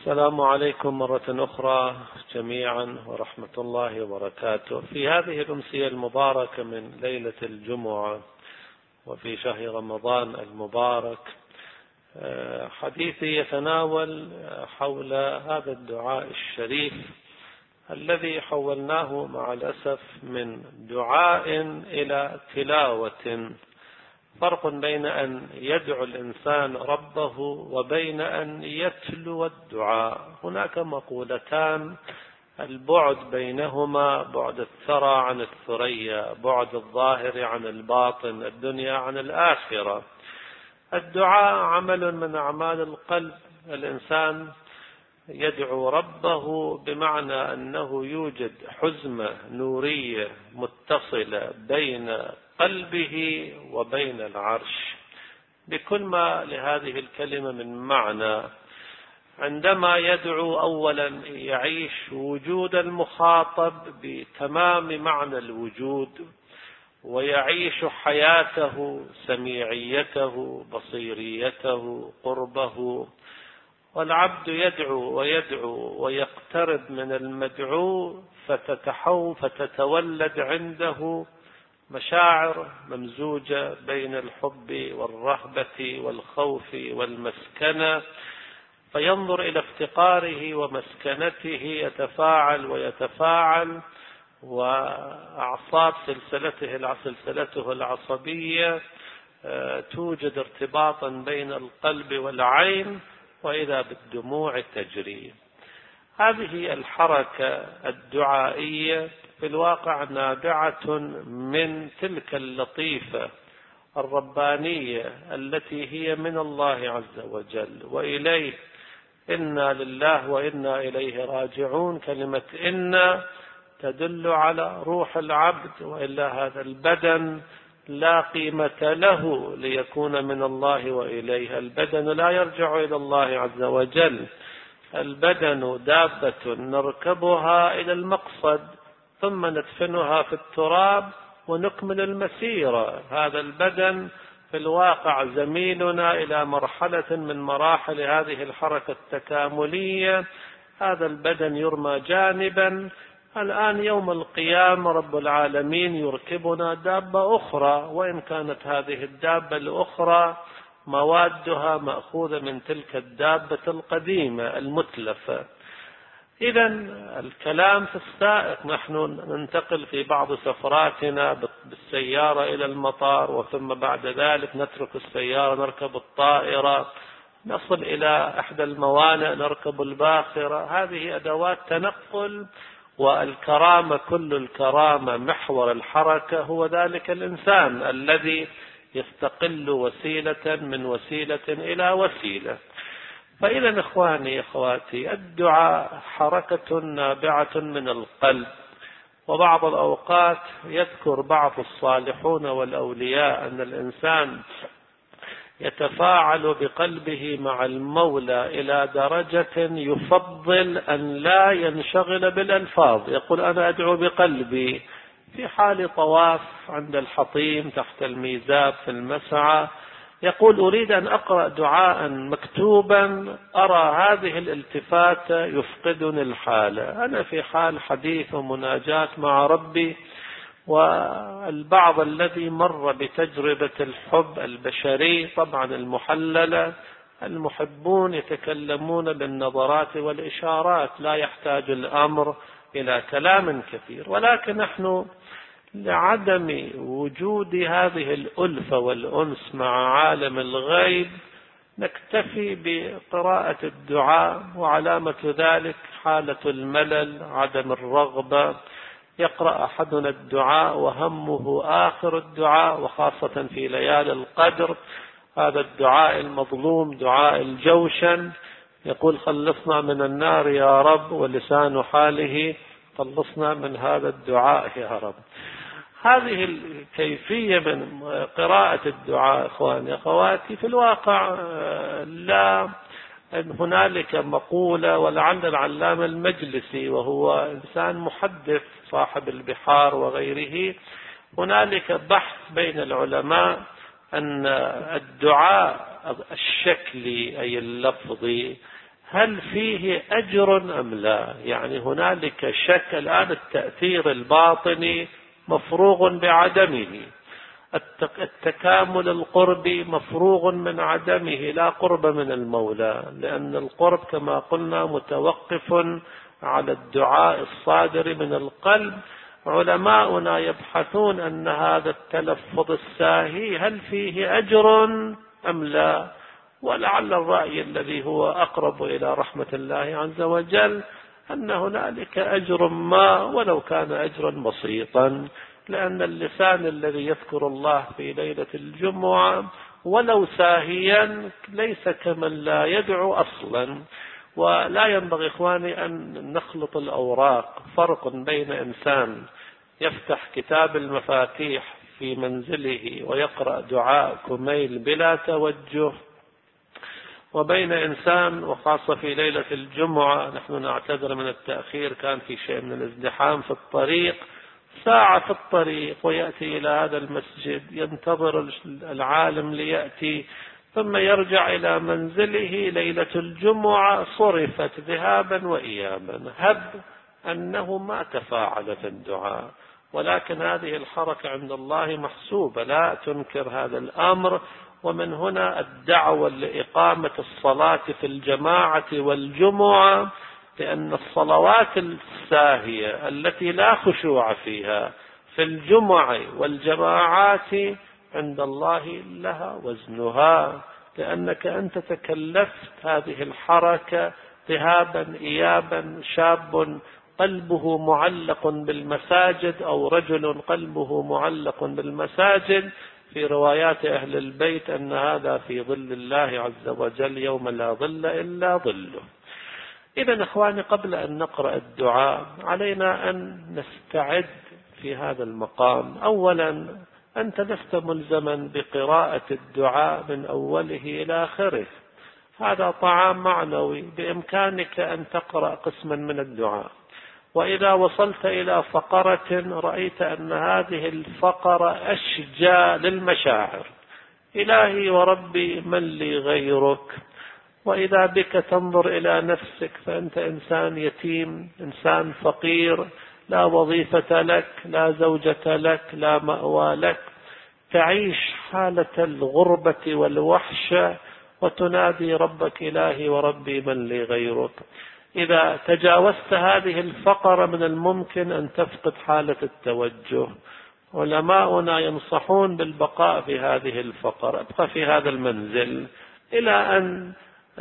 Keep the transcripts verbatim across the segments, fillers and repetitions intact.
السلام عليكم مرة أخرى جميعا ورحمة الله وبركاته. في هذه الأمسية المباركة من ليلة الجمعة وفي شهر رمضان المبارك، حديثي يتناول حول هذا الدعاء الشريف الذي حولناه مع الأسف من دعاء إلى تلاوة. فرق بين أن يدعو الإنسان ربه وبين أن يتلو الدعاء. هناك مقولتان البعد بينهما بعد الثرى عن الثريا، بعد الظاهر عن الباطن، الدنيا عن الآخرة. الدعاء عمل من أعمال القلب، الإنسان يدعو ربه بمعنى أنه يوجد حزمة نورية متصلة بين قلبه وبين العرش بكل ما لهذه الكلمة من معنى. عندما يدعو أولا يعيش وجود المخاطب بتمام معنى الوجود، ويعيش حياته، سميعيته، بصيريته، قربه. والعبد يدعو ويدعو ويقترب من المدعو فتتحو فتتولد عنده مشاعر ممزوجة بين الحب والرهبة والخوف والمسكنة، فينظر إلى افتقاره ومسكنته يتفاعل ويتفاعل، وأعصاب سلسلته سلسلته العصبية توجد ارتباطا بين القلب والعين، وإذا بالدموع تجري. هذه الحركة الدعائية في الواقع نابعة من تلك اللطيفة الربانية التي هي من الله عز وجل، وإليه إنا لله وإنا إليه راجعون. كلمة إنا تدل على روح العبد، وإلا هذا البدن لا قيمة له ليكون من الله وإليه. البدن لا يرجع إلى الله عز وجل، البدن دابة نركبها إلى المقصد ثم ندفنها في التراب ونكمل المسيرة. هذا البدن في الواقع زميلنا إلى مرحلة من مراحل هذه الحركة التكاملية. هذا البدن يرمى جانبا. الآن يوم القيامة رب العالمين يركبنا دابة أخرى، وإن كانت هذه الدابة الأخرى موادها مأخوذة من تلك الدابة القديمة المتلفة. إذن الكلام في السائق، نحن ننتقل في بعض سفراتنا بالسيارة إلى المطار، وثم بعد ذلك نترك السيارة نركب الطائرة، نصل إلى إحدى الموانئ نركب الباخرة. هذه أدوات تنقل، والكرامة كل الكرامة محور الحركة هو ذلك الإنسان الذي يستقل وسيلة من وسيلة إلى وسيلة. فإذا إخواني إخواتي، الدعاء حركة نابعة من القلب. وبعض الأوقات يذكر بعض الصالحون والأولياء أن الإنسان يتفاعل بقلبه مع المولى إلى درجة يفضل أن لا ينشغل بالألفاظ. يقول أنا أدعو بقلبي في حال طواف عند الحطيم تحت الميزاب في المسعى، يقول أريد أن أقرأ دعاء مكتوبا أرى هذه الالتفاتة يفقدني الحالة، أنا في حال حديث ومناجاة مع ربي. والبعض الذي مر بتجربة الحب البشري طبعا المحللة، المحبون يتكلمون بالنظرات والإشارات، لا يحتاج الأمر إلى كلام كثير. ولكن نحن لعدم وجود هذه الألفة والأنس مع عالم الغيب نكتفي بقراءة الدعاء، وعلامة ذلك حالة الملل، عدم الرغبة. يقرأ أحدنا الدعاء وهمه آخر الدعاء، وخاصة في ليالي القدر هذا الدعاء المظلوم دعاء الجوشن، يقول خلصنا من النار يا رب، ولسان حاله خلصنا من هذا الدعاء يا رب. هذه الكيفية من قراءة الدعاء إخواني أخواتي في الواقع لا هنالك مقولة، ولعل العلامة المجلسي وهو إنسان محدث صاحب البحار وغيره، هنالك بحث بين العلماء أن الدعاء الشكلي أي اللفظي هل فيه أجر أم لا؟ يعني هنالك شك الآن. التأثير الباطني مفروغ بعدمه، التكامل القربي مفروغ من عدمه، لا قرب من المولى، لأن القرب كما قلنا متوقف على الدعاء الصادر من القلب. علماؤنا يبحثون أن هذا التلفظ الساهي هل فيه أجر أم لا، ولعل الرأي الذي هو أقرب إلى رحمة الله عز وجل أن هنالك أجر ما، ولو كان أجرا بسيطا، لأن اللسان الذي يذكر الله في ليلة الجمعة ولو ساهيا ليس كمن لا يدعو أصلا. ولا ينبغي إخواني أن نخلط الأوراق. فرق بين إنسان يفتح كتاب المفاتيح في منزله ويقرأ دعاء كميل بلا توجه، وبين إنسان، وخاصة في ليلة الجمعة، نحن نعتذر من التأخير، كان في شيء من الازدحام في الطريق، ساعة في الطريق ويأتي إلى هذا المسجد، ينتظر العالم ليأتي، ثم يرجع إلى منزله ليلة الجمعة صرفت ذهابا وإيابا، هب أنه ما تفاعل في الدعاء. ولكن هذه الحركة عند الله محسوبة، لا تنكر هذا الأمر. ومن هنا الدعوة لإقامة الصلاة في الجماعة والجمعة، لأن الصلوات الساهية التي لا خشوع فيها في الجمع والجماعات عند الله لها وزنها، لأنك أنت تكلفت هذه الحركة ذهابا إيابا. شاب قلبه معلق بالمساجد أو رجل قلبه معلق بالمساجد، في روايات أهل البيت أن هذا في ظل الله عز وجل يوم لا ظل إلا ظله. إذا إخواني، قبل أن نقرأ الدعاء علينا أن نستعد في هذا المقام. أولا، أنت لست ملزما بقراءة الدعاء من أوله إلى آخره، هذا طعام معنوي، بإمكانك أن تقرأ قسما من الدعاء، وإذا وصلت إلى فقرة رأيت أن هذه الفقرة أشجى للمشاعر، إلهي وربي من لي غيرك، وإذا بك تنظر إلى نفسك فأنت إنسان يتيم، إنسان فقير، لا وظيفة لك، لا زوجة لك، لا مأوى لك، تعيش حالة الغربة والوحشة وتنادي ربك إلهي وربي من لي غيرك. إذا تجاوزت هذه الفقرة من الممكن أن تفقد حالة التوجه. علماؤنا ينصحون بالبقاء في هذه الفقرة، ابقى في هذا المنزل إلى أن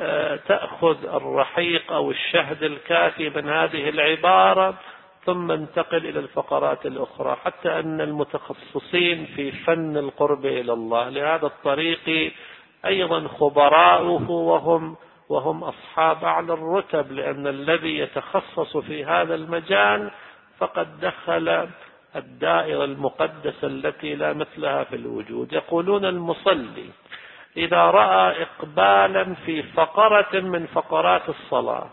تأخذ الرحيق أو الشهد الكافي من هذه العبارة، ثم انتقل إلى الفقرات الأخرى، حتى أن المتخصصين في فن القرب إلى الله لهذا الطريق أيضا خبراؤه، وهم وهم أصحاب أعلى الرتب، لأن الذي يتخصص في هذا المجال فقد دخل الدائرة المقدسة التي لا مثلها في الوجود. يقولون المصلي إذا رأى إقبالا في فقرة من فقرات الصلاة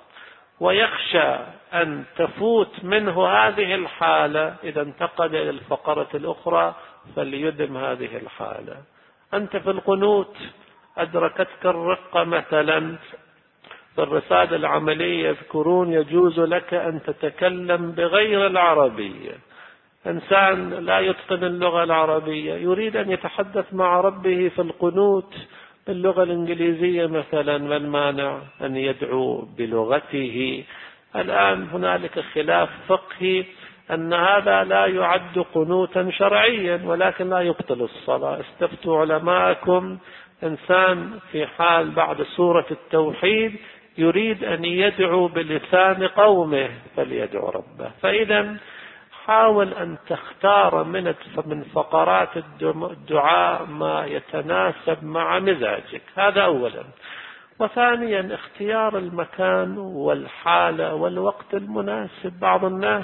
ويخشى أن تفوت منه هذه الحالة، إذا انتقل إلى الفقرة الأخرى فليدم هذه الحالة. أنت في القنوت أدركتك الرقة مثلا، في الرسالة العملية يذكرون يجوز لك أن تتكلم بغير العربية. إنسان لا يتقن اللغة العربية يريد أن يتحدث مع ربه في القنوت باللغة الإنجليزية مثلا، ما المانع أن يدعو بلغته؟ الآن هنالك خلاف فقهي أن هذا لا يعد قنوتا شرعيا، ولكن لا يبطل الصلاة. استفتوا علماءكم، إنسان في حال بعد سورة التوحيد يريد أن يدعو بلسان قومه فليدعو ربه. فإذا حاول أن تختار من من فقرات الدعاء ما يتناسب مع مزاجك، هذا أولا. وثانيا، اختيار المكان والحالة والوقت المناسب. بعض الناس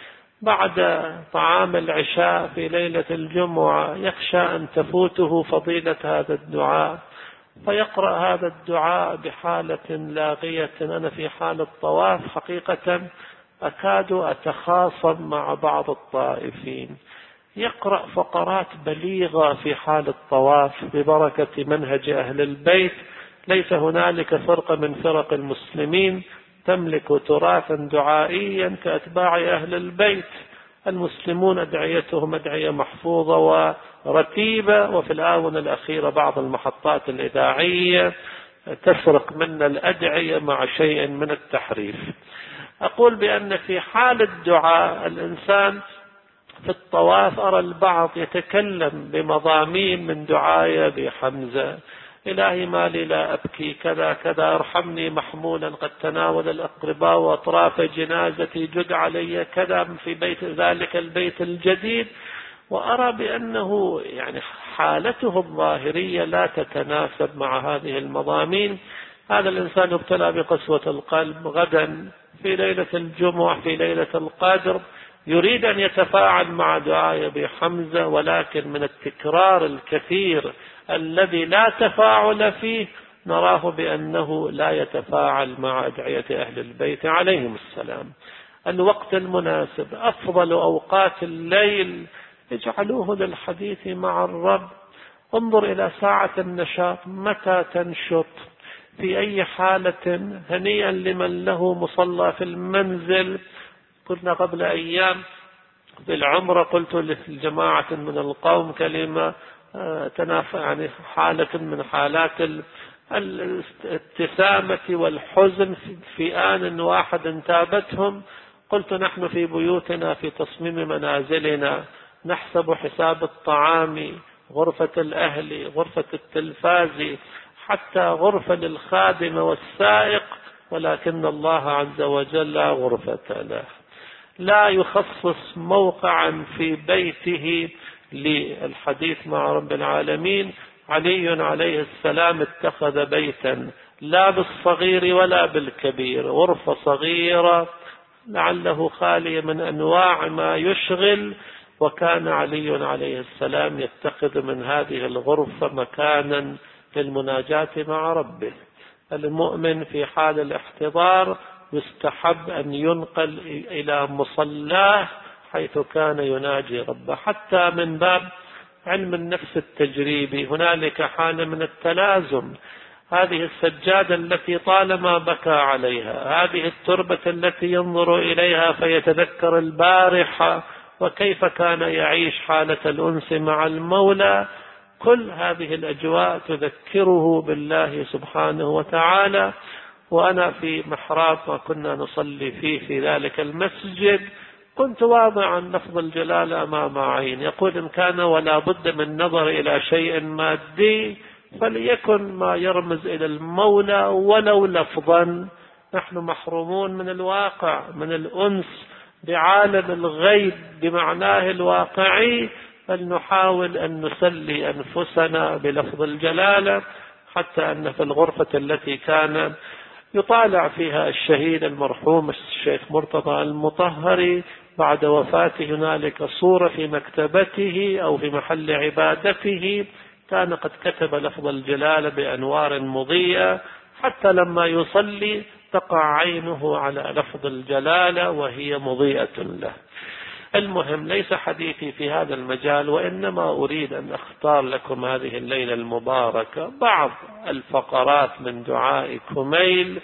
بعد طعام العشاء في ليلة الجمعة يخشى أن تفوته فضيلة هذا الدعاء فيقرأ هذا الدعاء بحالة لاغية. أنا في حالة طواف حقيقة أكاد أتخاصم مع بعض الطائفين، يقرأ فقرات بليغة في حال الطواف ببركة منهج أهل البيت، ليس هنالك فرقة من فرق المسلمين تملك تراثا دعائيا كأتباع أهل البيت. المسلمون أدعيتهم أدعية محفوظة ورتيبة، وفي الآونة الأخيرة بعض المحطات الإذاعية تسرق منا الأدعية مع شيء من التحريف. أقول بأن في حال الدعاء الإنسان في الطواف أرى البعض يتكلم بمضامين من دعاية بحمزة: إلهي ما لي لا أبكي كذا كذا، ارحمني محمولا قد تناول الأقرباء وأطراف جنازتي، جد علي كذا في بيت ذلك البيت الجديد. وأرى بأنه يعني حالته الظاهرية لا تتناسب مع هذه المضامين. هذا الإنسان يبتلى بقسوة القلب، غدا في ليلة الجمعة في ليلة القدر يريد أن يتفاعل مع دعاء بحمزة، ولكن من التكرار الكثير الذي لا تفاعل فيه نراه بأنه لا يتفاعل مع أدعية أهل البيت عليهم السلام. الوقت المناسب، أفضل أوقات الليل، اجعلوه للحديث مع الرب. انظر إلى ساعة النشاط، متى تنشط، في أي حالة. هنيئا لمن له مصلى في المنزل. قلنا قبل أيام في العمرة قلت لجماعة من القوم كلمة تنافى، يعني حالة من حالات الابتسامة والحزن في آن واحد انتابتهم. قلت نحن في بيوتنا في تصميم منازلنا نحسب حساب الطعام، غرفة الأهل، غرفة التلفاز، حتى غرفة للخادم والسائق، ولكن الله عز وجل لا غرفة له، لا يخصص موقعا في بيته للحديث مع رب العالمين. علي عليه السلام اتخذ بيتا لا بالصغير ولا بالكبير، غرفة صغيرة لعله خالية من أنواع ما يشغل، وكان علي عليه السلام يتخذ من هذه الغرفة مكانا للمناجاة مع ربه. المؤمن في حال الاحتضار يستحب أن ينقل إلى مصلاه حيث كان يناجي ربه، حتى من باب علم النفس التجريبي. هنالك حالة من التلازم، هذه السجادة التي طالما بكى عليها، هذه التربة التي ينظر إليها فيتذكر البارحة وكيف كان يعيش حالة الأنس مع المولى، كل هذه الأجواء تذكره بالله سبحانه وتعالى. وأنا في محراب ما كنا نصلي فيه في ذلك المسجد كنت واضعا لفظ الجلال أمام عين، يقول إن كان ولا بد من نظر إلى شيء مادي فليكن ما يرمز إلى المولى ولو لفظا. نحن محرومون من الواقع، من الأنس بعالم الغيب بمعناه الواقعي، فلنحاول أن نسلي أنفسنا بلفظ الجلالة. حتى أن في الغرفة التي كان يطالع فيها الشهيد المرحوم الشيخ مرتضى المطهري بعد وفاته هنالك صورة في مكتبته أو في محل عبادته، كان قد كتب لفظ الجلالة بأنوار مضيئة، حتى لما يصلي تقع عينه على لفظ الجلالة وهي مضيئة له. المهم ليس حديثي في هذا المجال، وإنما أريد أن أختار لكم هذه الليلة المباركة بعض الفقرات من دعاء كميل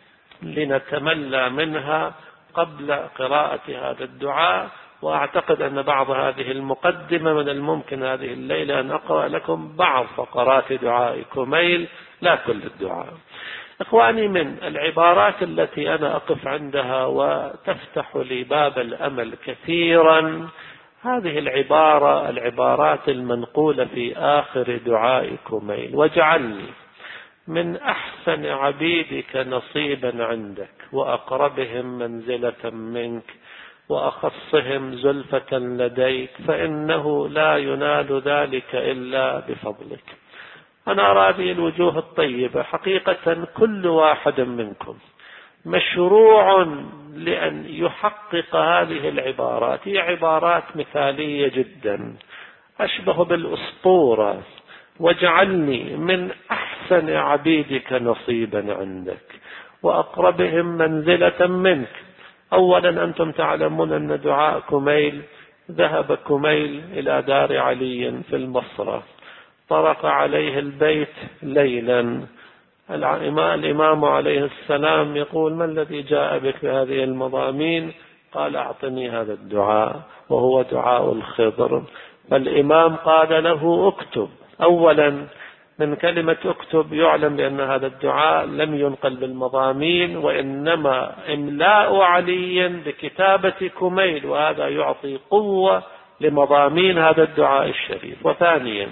لنتملى منها قبل قراءة هذا الدعاء. وأعتقد أن بعض هذه المقدمة من الممكن هذه الليلة أن أقرأ لكم بعض فقرات دعاء كميل، لا كل الدعاء. إخواني، من العبارات التي أنا أقف عندها وتفتح لي باب الأمل كثيرا هذه العبارة، العبارات المنقولة في آخر دعاء كميل: واجعلني من أحسن عبيدك نصيبا عندك، وأقربهم منزلة منك، وأخصهم زلفة لديك، فإنه لا ينال ذلك إلا بفضلك. أنا أرى هذه الوجوه الطيبة حقيقة كل واحد منكم مشروع لأن يحقق هذه العبارات. هي عبارات مثالية جدا، أشبه بالأسطورة: واجعلني من أحسن عبيدك نصيبا عندك وأقربهم منزلة منك. أولا أنتم تعلمون أن دعاء كميل ذهب كميل إلى دار علي في المصرة، طرق عليه البيت ليلا، الإمام عليه السلام يقول: ما الذي جاء بك بهذه المضامين؟ قال: أعطني هذا الدعاء، وهو دعاء الخضر. فالإمام قال له: اكتب. أولا من كلمة اكتب يعلم بأن هذا الدعاء لم ينقل بالمضامين، وإنما إملاء علي بكتابة كميل، وهذا يعطي قوة لمضامين هذا الدعاء الشريف. وثانيا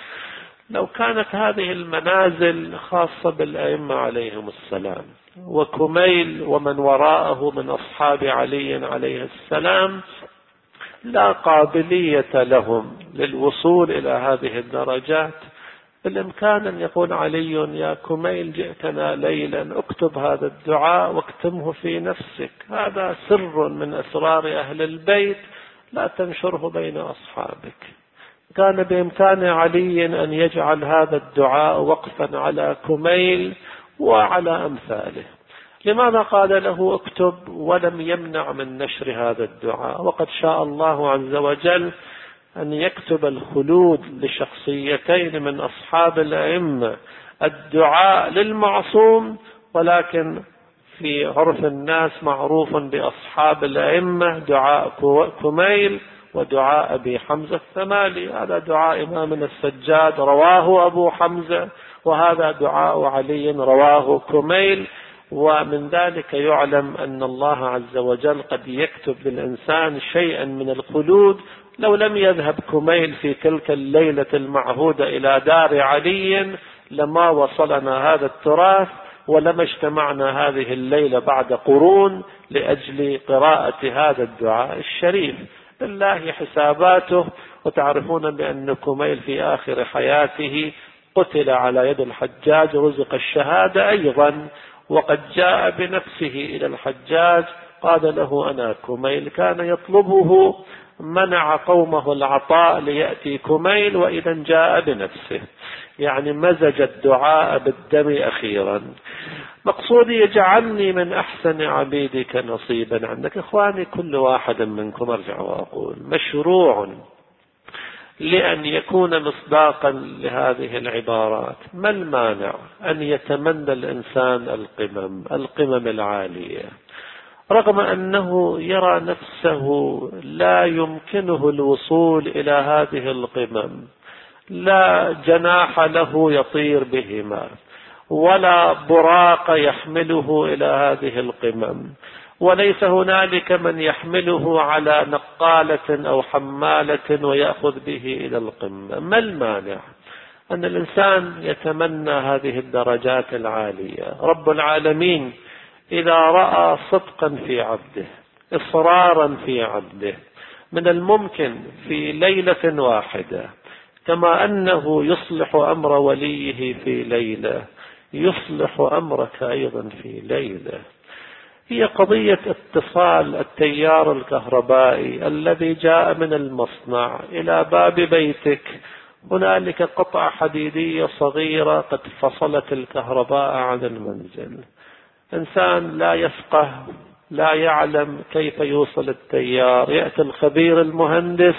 لو كانت هذه المنازل خاصة بالأئمة عليهم السلام، وكميل ومن وراءه من أصحاب علي عليه السلام لا قابلية لهم للوصول إلى هذه الدرجات، بالإمكان أن يقول علي: يا كميل جئتنا ليلا، اكتب هذا الدعاء واكتمه في نفسك، هذا سر من أسرار أهل البيت لا تنشره بين أصحابك. كان بإمكان علي أن يجعل هذا الدعاء وقفا على كميل وعلى أمثاله. لماذا قال له اكتب ولم يمنع من نشر هذا الدعاء؟ وقد شاء الله عز وجل أن يكتب الخلود لشخصيتين من أصحاب الأئمة، الدعاء للمعصوم، ولكن في عرف الناس معروف بأصحاب الأئمة دعاء كميل ودعاء أبي حمزة الثمالي. هذا دعاء إمامنا السجاد رواه أبو حمزة، وهذا دعاء علي رواه كميل. ومن ذلك يعلم أن الله عز وجل قد يكتب للإنسان شيئا من الخلود. لو لم يذهب كميل في تلك الليلة المعهودة إلى دار علي لما وصلنا هذا التراث، ولما اجتمعنا هذه الليلة بعد قرون لأجل قراءة هذا الدعاء الشريف. لله حساباته. وتعرفون بأن كميل في آخر حياته قتل على يد الحجاج، رزق الشهادة أيضا، وقد جاء بنفسه إلى الحجاج قال له: أنا كميل. كان يطلبه، منع قومه العطاء ليأتي كميل، وإذا جاء بنفسه. يعني مزج الدعاء بالدم أخيرا. مقصودي: يجعلني من أحسن عبيدك نصيبا عندك. إخواني، كل واحد منكم أرجع وأقول مشروع لأن يكون مصداقا لهذه العبارات. ما المانع أن يتمنى الإنسان القمم القمم العالية، رغم أنه يرى نفسه لا يمكنه الوصول إلى هذه القمم، لا جناح له يطير بهما، ولا براق يحمله إلى هذه القمم، وليس هنالك من يحمله على نقالة أو حمالة ويأخذ به إلى القمة. ما المانع أن الإنسان يتمنى هذه الدرجات العالية؟ رب العالمين إذا رأى صدقا في عبده، إصرارا في عبده، من الممكن في ليلة واحدة، كما أنه يصلح أمر وليه في ليلة، يصلح أمرك أيضا في ليلة. هي قضية اتصال التيار الكهربائي الذي جاء من المصنع إلى باب بيتك. هنالك قطعة حديدية صغيرة قد فصلت الكهرباء عن المنزل. إنسان لا يفقه، لا يعلم كيف يوصل التيار، يأتي الخبير المهندس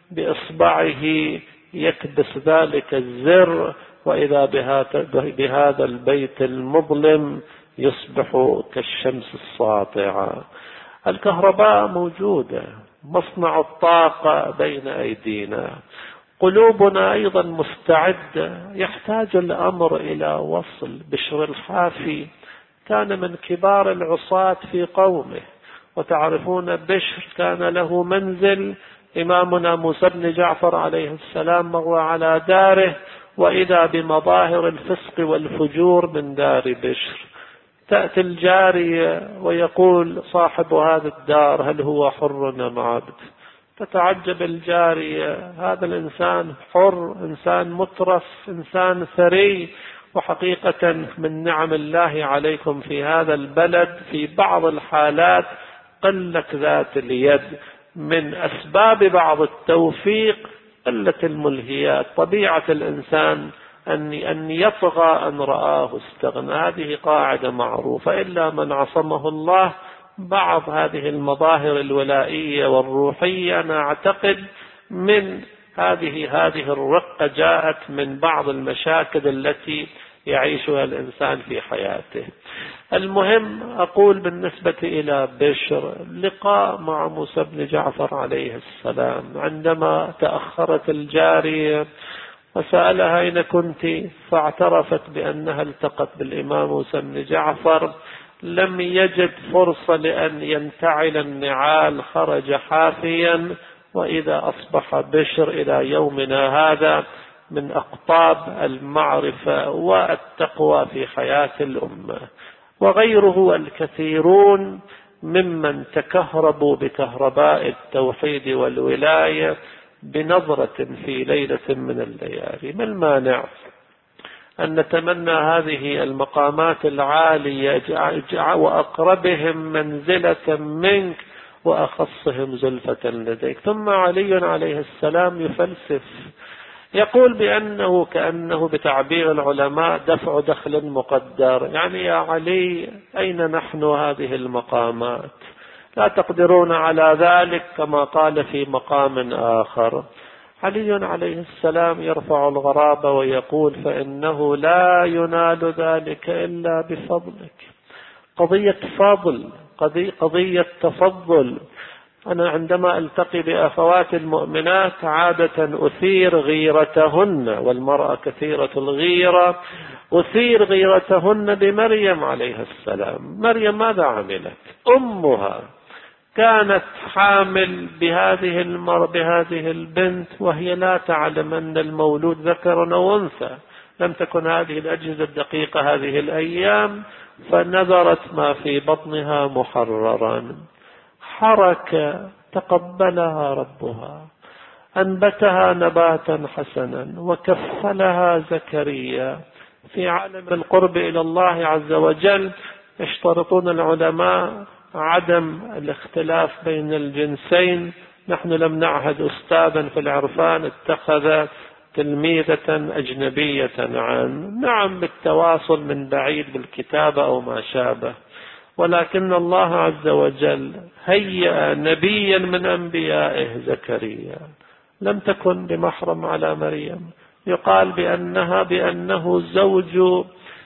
بإصبعه يكبس ذلك الزر، وإذا بهذا البيت المظلم يصبح كالشمس الساطعة. الكهرباء موجودة، مصنع الطاقة بين أيدينا، قلوبنا أيضا مستعدة. يحتاج الأمر إلى وصل. بشر الحافي كان من كبار العصاة في قومه، وتعرفون بشر كان له منزل. إمامنا موسى بن جعفر عليه السلام مر على داره، وإذا بمظاهر الفسق والفجور من دار بشر. تأتي الجارية ويقول صاحب هذا الدار: هل هو حر أم عبد؟ تتعجب الجارية، هذا الإنسان حر، إنسان مترف، إنسان ثري. وحقيقة من نعم الله عليكم في هذا البلد في بعض الحالات قلة ذات اليد، من أسباب بعض التوفيق قلة الملهيات. طبيعة الإنسان أن أن يطغى أن رآه استغنى، هذه قاعدة معروفة. إلا من عصمه الله. بعض هذه المظاهر الولائية والروحية أنا أعتقد من هذه هذه الرقة جاءت من بعض المشاكل التي يعيشها الإنسان في حياته. المهم أقول بالنسبة إلى بشر، لقاء مع موسى بن جعفر عليه السلام عندما تأخرت الجارية وسألها أين كنت، فاعترفت بأنها التقت بالإمام موسى بن جعفر، لم يجد فرصة لأن ينتعل النعال، خرج حافيا، وإذا أصبح بشر إلى يومنا هذا من أقطاب المعرفة والتقوى في حياة الأمة، وغيره الكثيرون ممن تكهربوا بكهرباء التوحيد والولاية بنظرة في ليلة من الليالي. ما المانع أن نتمنى هذه المقامات العالية وأقربهم منزلة منك وأخصهم زلفة لديك. ثم علي عليه السلام يفلسف، يقول بأنه كأنه بتعبير العلماء دفع دخل مقدر، يعني يا علي أين نحن هذه المقامات؟ لا تقدرون على ذلك كما قال في مقام آخر. علي عليه السلام يرفع الغرابة ويقول فإنه لا ينال ذلك إلا بفضلك. قضية فضل، قضية تفضل. أنا عندما ألتقي بأخوات المؤمنات عادة أثير غيرتهن، والمرأة كثيرة الغيرة، أثير غيرتهن بمريم عليه السلام. مريم ماذا عملت؟ أمها كانت حامل بهذه المرأة بهذه البنت وهي لا تعلم أن المولود ذكر أو أنثى، لم تكن هذه الأجهزة الدقيقة هذه الأيام، فنذرت ما في بطنها محررا. حركة تقبلها ربها، أنبتها نباتا حسنا، وكفلها زكريا. في عالم القرب إلى الله عز وجل يشترطون العلماء عدم الاختلاف بين الجنسين. نحن لم نعهد أستاذا في العرفان اتخذ تلميذة أجنبية عنه، نعم بالتواصل من بعيد بالكتابة أو ما شابه، ولكن الله عز وجل هيأ نبيا من أنبيائه زكريا، لم تكن بمحرم على مريم، يقال بأنها بأنه زوج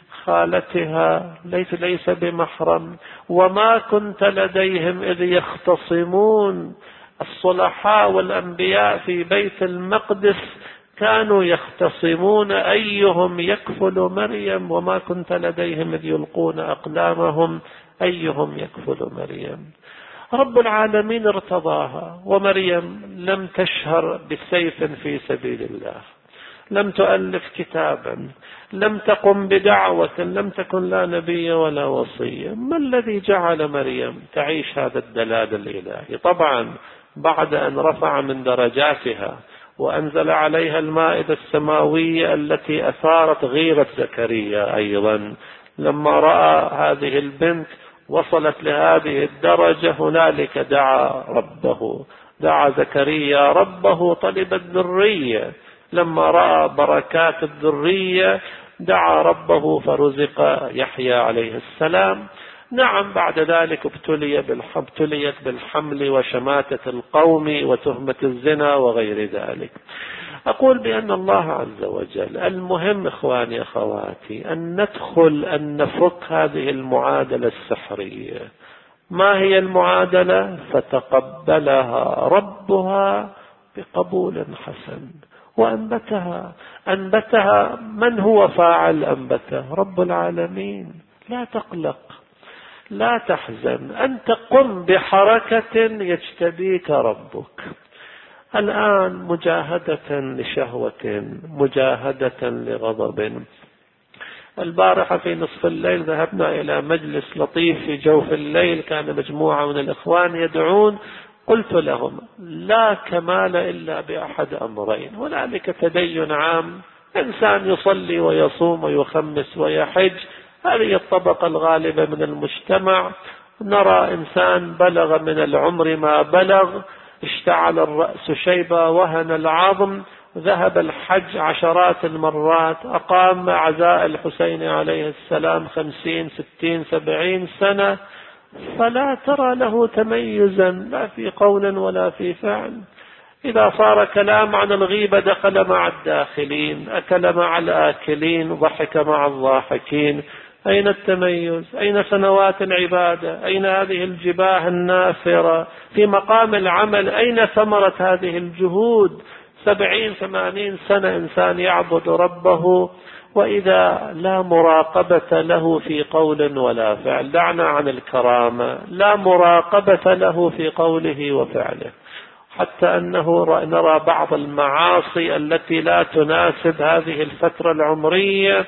خالتها، ليس ليس بمحرم. وما كنت لديهم إذ يختصمون. الصلحاء والأنبياء في بيت المقدس كانوا يختصمون أيهم يكفل مريم، وما كنت لديهم إذ يلقون أقلامهم أيهم يكفل مريم. رب العالمين ارتضاها، ومريم لم تشهر بسيف في سبيل الله، لم تؤلف كتابا، لم تقم بدعوة، لم تكن لا نبي ولا وصي. ما الذي جعل مريم تعيش هذا الدلال الإلهي؟ طبعا بعد أن رفع من درجاتها وأنزل عليها المائدة السماوية التي أثارت غيرة زكريا أيضا، لما رأى هذه البنت وصلت لهذه الدرجة هنالك دعا ربه، دعا زكريا ربه طلب الذرية. لما رأى بركات الذرية دعا ربه فرزق يحيى عليه السلام. نعم بعد ذلك ابتلي بالحب ابتليت بالحمل وشماتة القوم وتهمة الزنا وغير ذلك. أقول بأن الله عز وجل، المهم إخواني أخواتي أن ندخل أن نفك هذه المعادلة السحرية. ما هي المعادلة؟ فتقبلها ربها بقبول حسن وأنبتها. أنبتها من هو فاعل أنبته؟ رب العالمين. لا تقلق، لا تحزن، أنت قم بحركة يجتبيك ربك. الآن مجاهدة لشهوة، مجاهدة لغضب. البارحة في نصف الليل ذهبنا إلى مجلس لطيف في جوف الليل، كان مجموعة من الإخوان يدعون. قلت لهم لا كمال إلا بأحد أمرين، هنالك تدين عام، إنسان يصلي ويصوم ويخمس ويحج، هذه الطبقة الغالبة من المجتمع. نرى إنسان بلغ من العمر ما بلغ، اشتعل الرأس شيبا وهن العظم، ذهب الحج عشرات المرات، أقام عزاء الحسين عليه السلام خمسين ستين سبعين سنة، فلا ترى له تميزا لا في قول ولا في فعل. إذا صار كلام عن الغيبة دخل مع الداخلين، أكل مع الآكلين، ضحك مع الضاحكين. أين التميز؟ أين سنوات العبادة؟ أين هذه الجباه النافرة في مقام العمل؟ أين ثمرة هذه الجهود؟ سبعين ثمانين سنة إنسان يعبد ربه، وإذا لا مراقبة له في قول ولا فعل. دعنا عن الكرامة، لا مراقبة له في قوله وفعله، حتى أنه نرى بعض المعاصي التي لا تناسب هذه الفترة العمرية.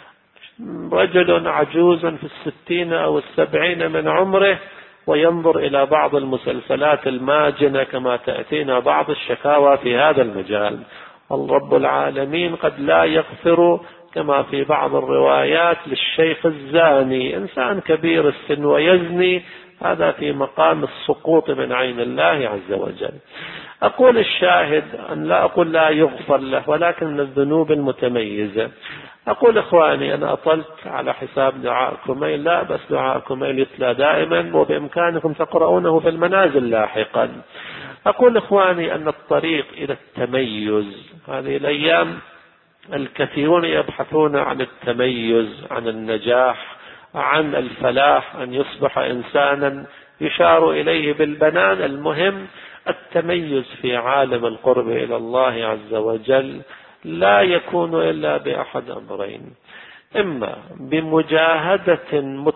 رجل عجوز في الستين أو السبعين من عمره وينظر إلى بعض المسلسلات الماجنة كما تأتينا بعض الشكاوى في هذا المجال. الرب العالمين قد لا يغفر كما في بعض الروايات للشيخ الزاني، إنسان كبير السن ويزني، هذا في مقام السقوط من عين الله عز وجل. أقول الشاهد أن لا أقول لا يغفر له، ولكن من الذنوب المتميزة. أقول إخواني أنا أطلت على حساب دعاء كميل، لا بس دعاء كميل يتلى دائما وبإمكانكم تقرؤونه في المنازل لاحقا. أقول إخواني أن الطريق إلى التميز، هذه الأيام الكثيرون يبحثون عن التميز، عن النجاح، عن الفلاح، أن يصبح إنسانا يشار إليه بالبنان. المهم التميز في عالم القرب إلى الله عز وجل لا يكون إلا بأحد أمرين: إما بمجاهدة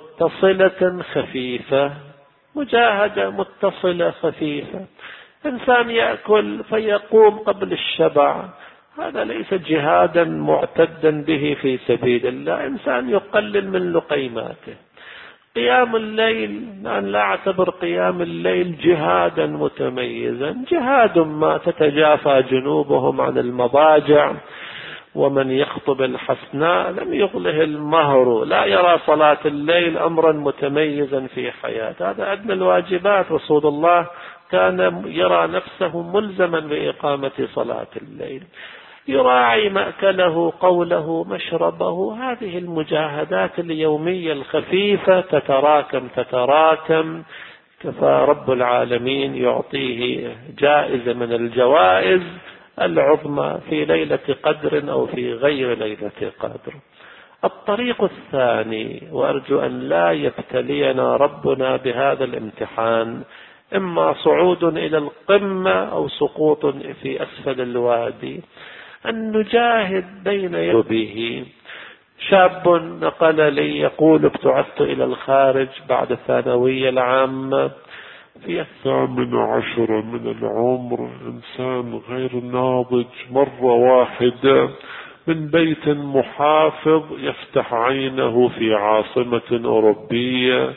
متصلة خفيفة، مجاهدة متصلة خفيفة، إنسان يأكل فيقوم قبل الشبع، هذا ليس جهادا معتدا به في سبيل الله، إنسان يقلل من لقيماته. قيام الليل، أن لا أعتبر قيام الليل جهادا متميزا، جهاد ما تتجافى جنوبهم عن المضاجع، ومن يخطب الحسناء لم يغله المهر، لا يرى صلاة الليل أمرا متميزا في حياته. هذا أدنى الواجبات، رسول الله كان يرى نفسه ملزما بإقامة صلاة الليل، يراعي مأكله، قوله، مشربه. هذه المجاهدات اليومية الخفيفة تتراكم تتراكم كفى رب العالمين يعطيه جائزة من الجوائز العظمى في ليلة قدر أو في غير ليلة قدر. الطريق الثاني، وأرجو أن لا يبتلينا ربنا بهذا الامتحان، إما صعود إلى القمة أو سقوط في أسفل الوادي، أن نجاهد بين يديه. شاب نقل لي يقول: ابتعثت إلى الخارج بعد الثانوية العامة في الثامن عشر من العمر، إنسان غير ناضج، مرة واحدة من بيت محافظ يفتح عينه في عاصمة أوروبية،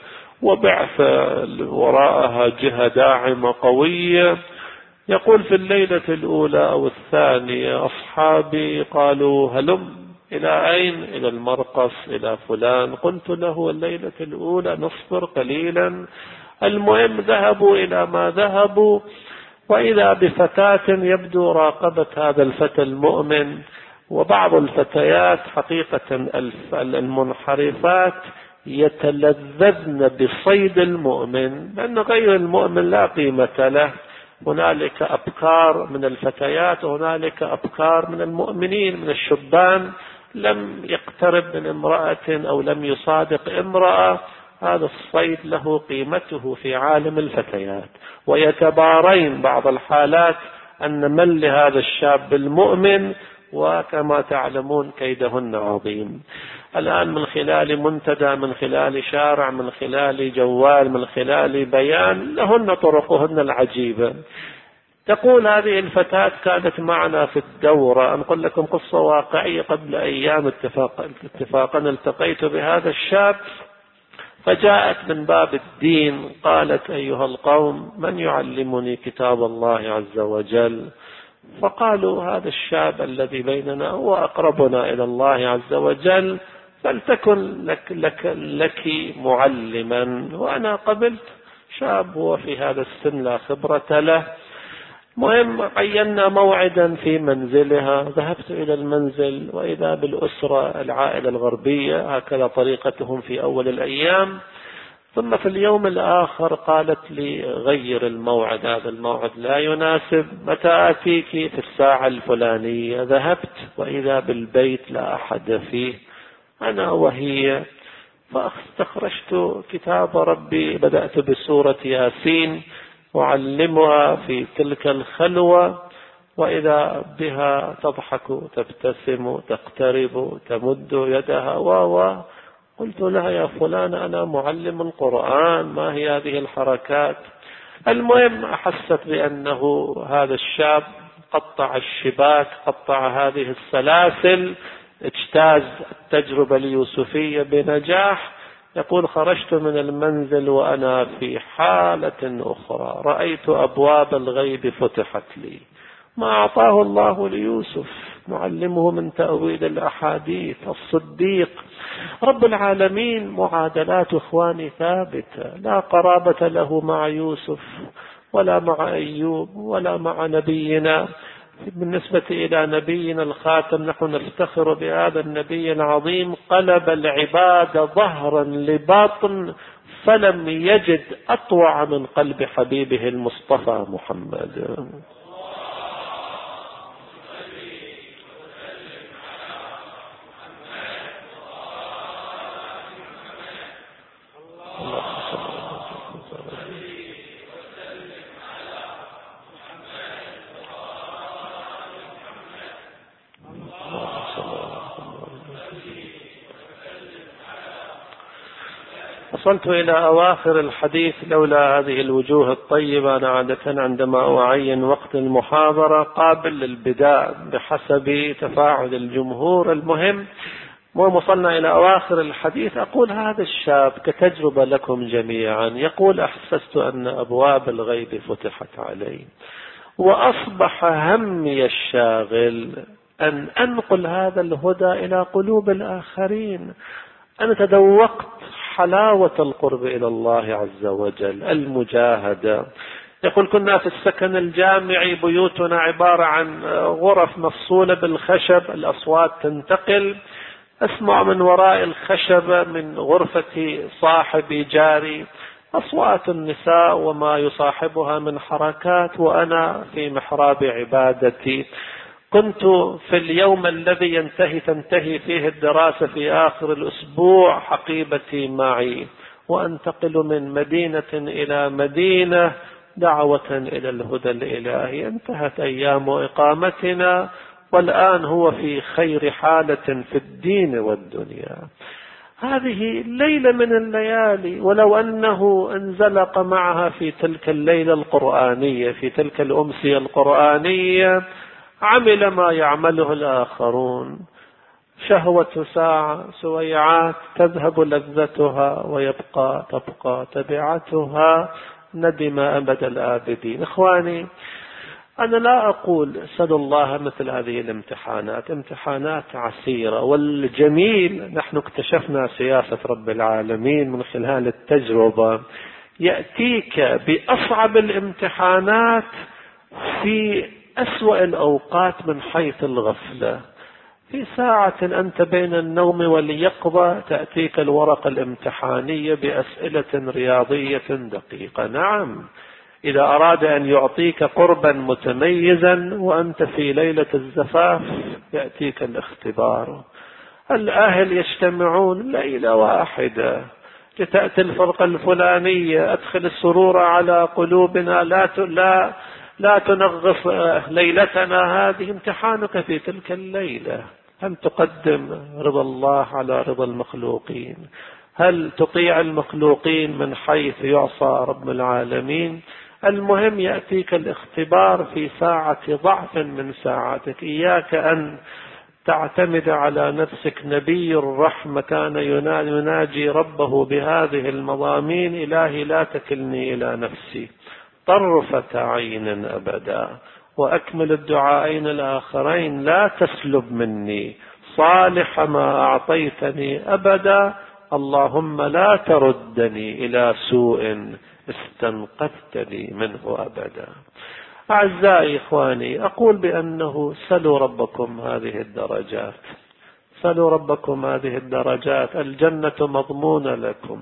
وبعثة وراءها جهة داعمة قوية. يقول: في الليلة الأولى أو الثانية أصحابي قالوا: هلم. إلى أين؟ إلى المرقص، إلى فلان. قلت له: الليلة الأولى نصبر قليلا. المهم ذهبوا إلى ما ذهبوا، وإذا بفتاة يبدو راقبة هذا الفتى المؤمن. وبعض الفتيات حقيقة المنحرفات يتلذذن بصيد المؤمن، لأن غير المؤمن لا قيمة له. هنالك أبكار من الفتيات وهنالك أبكار من المؤمنين، من الشبان لم يقترب من امرأة أو لم يصادق امرأة. هذا الصيد له قيمته في عالم الفتيات، ويتبارين بعض الحالات أن من لهذا الشاب المؤمن، وكما تعلمون كيدهن عظيم. الآن من خلال منتدى، من خلال شارع، من خلال جوال، من خلال بيان، لهن طرقهن العجيبة. تقول هذه الفتاة كانت معنا في الدورة. أنقل لكم قصة واقعية. قبل أيام اتفاق اتفاقا التقيت بهذا الشاب، فجاءت من باب الدين، قالت: أيها القوم، من يعلمني كتاب الله عز وجل؟ فقالوا: هذا الشاب الذي بيننا هو أقربنا إلى الله عز وجل، فلتكن لك, لك, لك معلما. وأنا قبلت. شاب هو في هذا السن لا خبرة له. مهم عينا موعدا في منزلها، ذهبت إلى المنزل وإذا بالأسرة العائلة الغربية، هكذا طريقتهم في أول الأيام. ثم في اليوم الآخر قالت لي غير الموعد، هذا الموعد لا يناسب، متى آتيك؟ في الساعة الفلانية. ذهبت وإذا بالبيت لا أحد فيه، أنا وهي. فاستخرجت كتاب ربي، بدأت بسورة ياسين أعلمها في تلك الخلوة، وإذا بها تضحك تبتسم تقترب تمد يدها و قلت لها يا فلان أنا معلم القرآن، ما هي هذه الحركات؟ المهم أحست بأنه هذا الشاب قطع الشباك، قطع هذه السلاسل، اجتاز التجربة اليوسفية بنجاح. يقول خرجت من المنزل وأنا في حالة أخرى، رأيت أبواب الغيب فتحت لي، ما أعطاه الله ليوسف معلمه من تأويل الأحاديث، الصديق. رب العالمين معادلات إخواني ثابتة، لا قرابة له مع يوسف ولا مع أيوب ولا مع نبينا. بالنسبة إلى نبينا الخاتم نحن نفتخر بهذا النبي العظيم، قلب العباد ظهرا لباطن فلم يجد أطوع من قلب حبيبه المصطفى محمد. وصلت إلى أواخر الحديث لولا هذه الوجوه الطيبة. أنا عادة عندما أعين وقت المحاضرة قابل للبداء بحسب تفاعل الجمهور. المهم وصلنا إلى أواخر الحديث، أقول هذا الشاب كتجربة لكم جميعا، يقول أحسست أن أبواب الغيب فتحت علي، وأصبح همي الشاغل أن أنقل هذا الهدى إلى قلوب الآخرين. أنا تذوقت حلاوة القرب إلى الله عز وجل، المجاهدة. يقول كنا في السكن الجامعي، بيوتنا عبارة عن غرف مفصولة بالخشب، الأصوات تنتقل، أسمع من وراء الخشبة من غرفة صاحبي جاري أصوات النساء وما يصاحبها من حركات، وأنا في محراب عبادتي. كنت في اليوم الذي ينتهي تنتهي فيه الدراسة في آخر الأسبوع حقيبتي معي، وأنتقل من مدينة إلى مدينة دعوة إلى الهدى الإلهي. انتهت أيام إقامتنا، والآن هو في خير حالة في الدين والدنيا. هذه ليلة من الليالي، ولو أنه انزلق معها في تلك الليلة القرآنية، في تلك الأمسية القرآنية، عمل ما يعمله الآخرون. شهوة ساعة، سويعات، تذهب لذتها ويبقى تبقى تبعتها، ندم أبد الآبدين. إخواني، أنا لا أقول سل الله مثل هذه الامتحانات، امتحانات عسيرة، والجميل نحن اكتشفنا سياسة رب العالمين من خلال التجربة، يأتيك بأصعب الامتحانات في أسوأ الأوقات من حيث الغفلة. في ساعة أنت بين النوم واليقظة تأتيك الورقة الامتحانية بأسئلة رياضية دقيقة. نعم، إذا أراد أن يعطيك قربا متميزا وأنت في ليلة الزفاف يأتيك الاختبار. الأهل يجتمعون ليلة واحدة لتأتي الفرقة الفلانية، أدخل السرور على قلوبنا، لا لا لا تنغص ليلتنا هذه. امتحانك في تلك الليلة، هل تقدم رضا الله على رضا المخلوقين؟ هل تطيع المخلوقين من حيث يعصى رب العالمين؟ المهم يأتيك الاختبار في ساعة ضعف من ساعاتك. إياك أن تعتمد على نفسك. نبي الرحمة كان يناجي ربه بهذه المضامين: إلهي لا تكلني إلى نفسي طرفة عين أبدا، وأكمل الدعائين الآخرين: لا تسلب مني صالح ما أعطيتني أبدا، اللهم لا تردني إلى سوء استنقذت لي منه أبدا. أعزائي إخواني، أقول بأنه سلوا ربكم هذه الدرجات، سلوا ربكم هذه الدرجات. الجنة مضمونة لكم،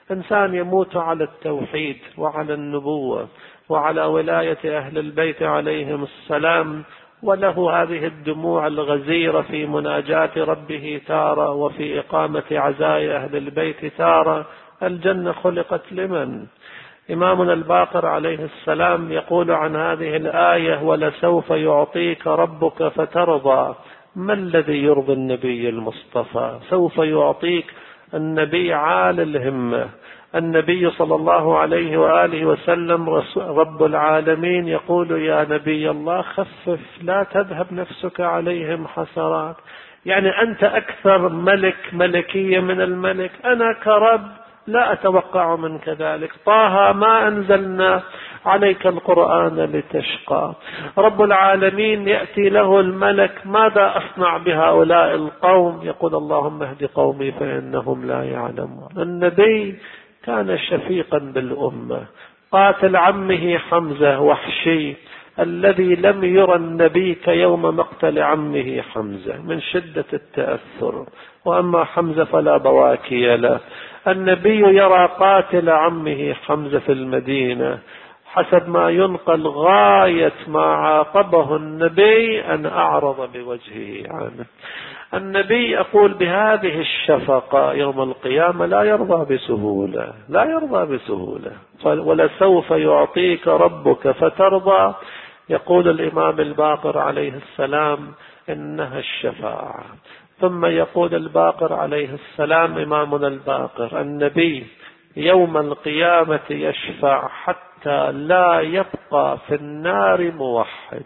إنسان يموت على التوحيد وعلى النبوة وعلى ولاية أهل البيت عليهم السلام، وله هذه الدموع الغزيرة في مناجاة ربه تارة وفي إقامة عزاء أهل البيت تارة. الجنة خلقت لمن؟ إمامنا الباقر عليه السلام يقول عن هذه الآية: ولسوف يعطيك ربك فترضى. ما الذي يرضي النبي المصطفى؟ سوف يعطيك. النبي عال الهمة، النبي صلى الله عليه وآله وسلم رب العالمين يقول: يا نبي الله خفف، لا تذهب نفسك عليهم حسرات. يعني أنت أكثر ملك ملكية من الملك، أنا كرب لا أتوقع منك ذلك. طه: ما أنزلنا عليك القرآن لتشقى. رب العالمين يأتي له الملك: ماذا أصنع بهؤلاء القوم؟ يقول: اللهم اهد قومي فإنهم لا يعلمون. النبي كان شفيقا بالأمة. قاتل عمه حمزة وحشي الذي لم يرى النبي كيوم مقتل عمه حمزة من شدة التأثر، وأما حمزة فلا بواكي له. النبي يرى قاتل عمه حمزة في المدينة، حسب ما ينقل غاية ما عاقبه النبي أن أعرض بوجهه عنه. النبي يقول بهذه الشفقة يوم القيامة لا يرضى بسهولة، لا يرضى بسهولة. ولسوف يعطيك ربك فترضى. يقول الإمام الباقر عليه السلام: إنها الشفاعة. ثم يقول الباقر عليه السلام، إمامنا الباقر: النبي يوم القيامة يشفع حتى لا يبقى في النار موحد.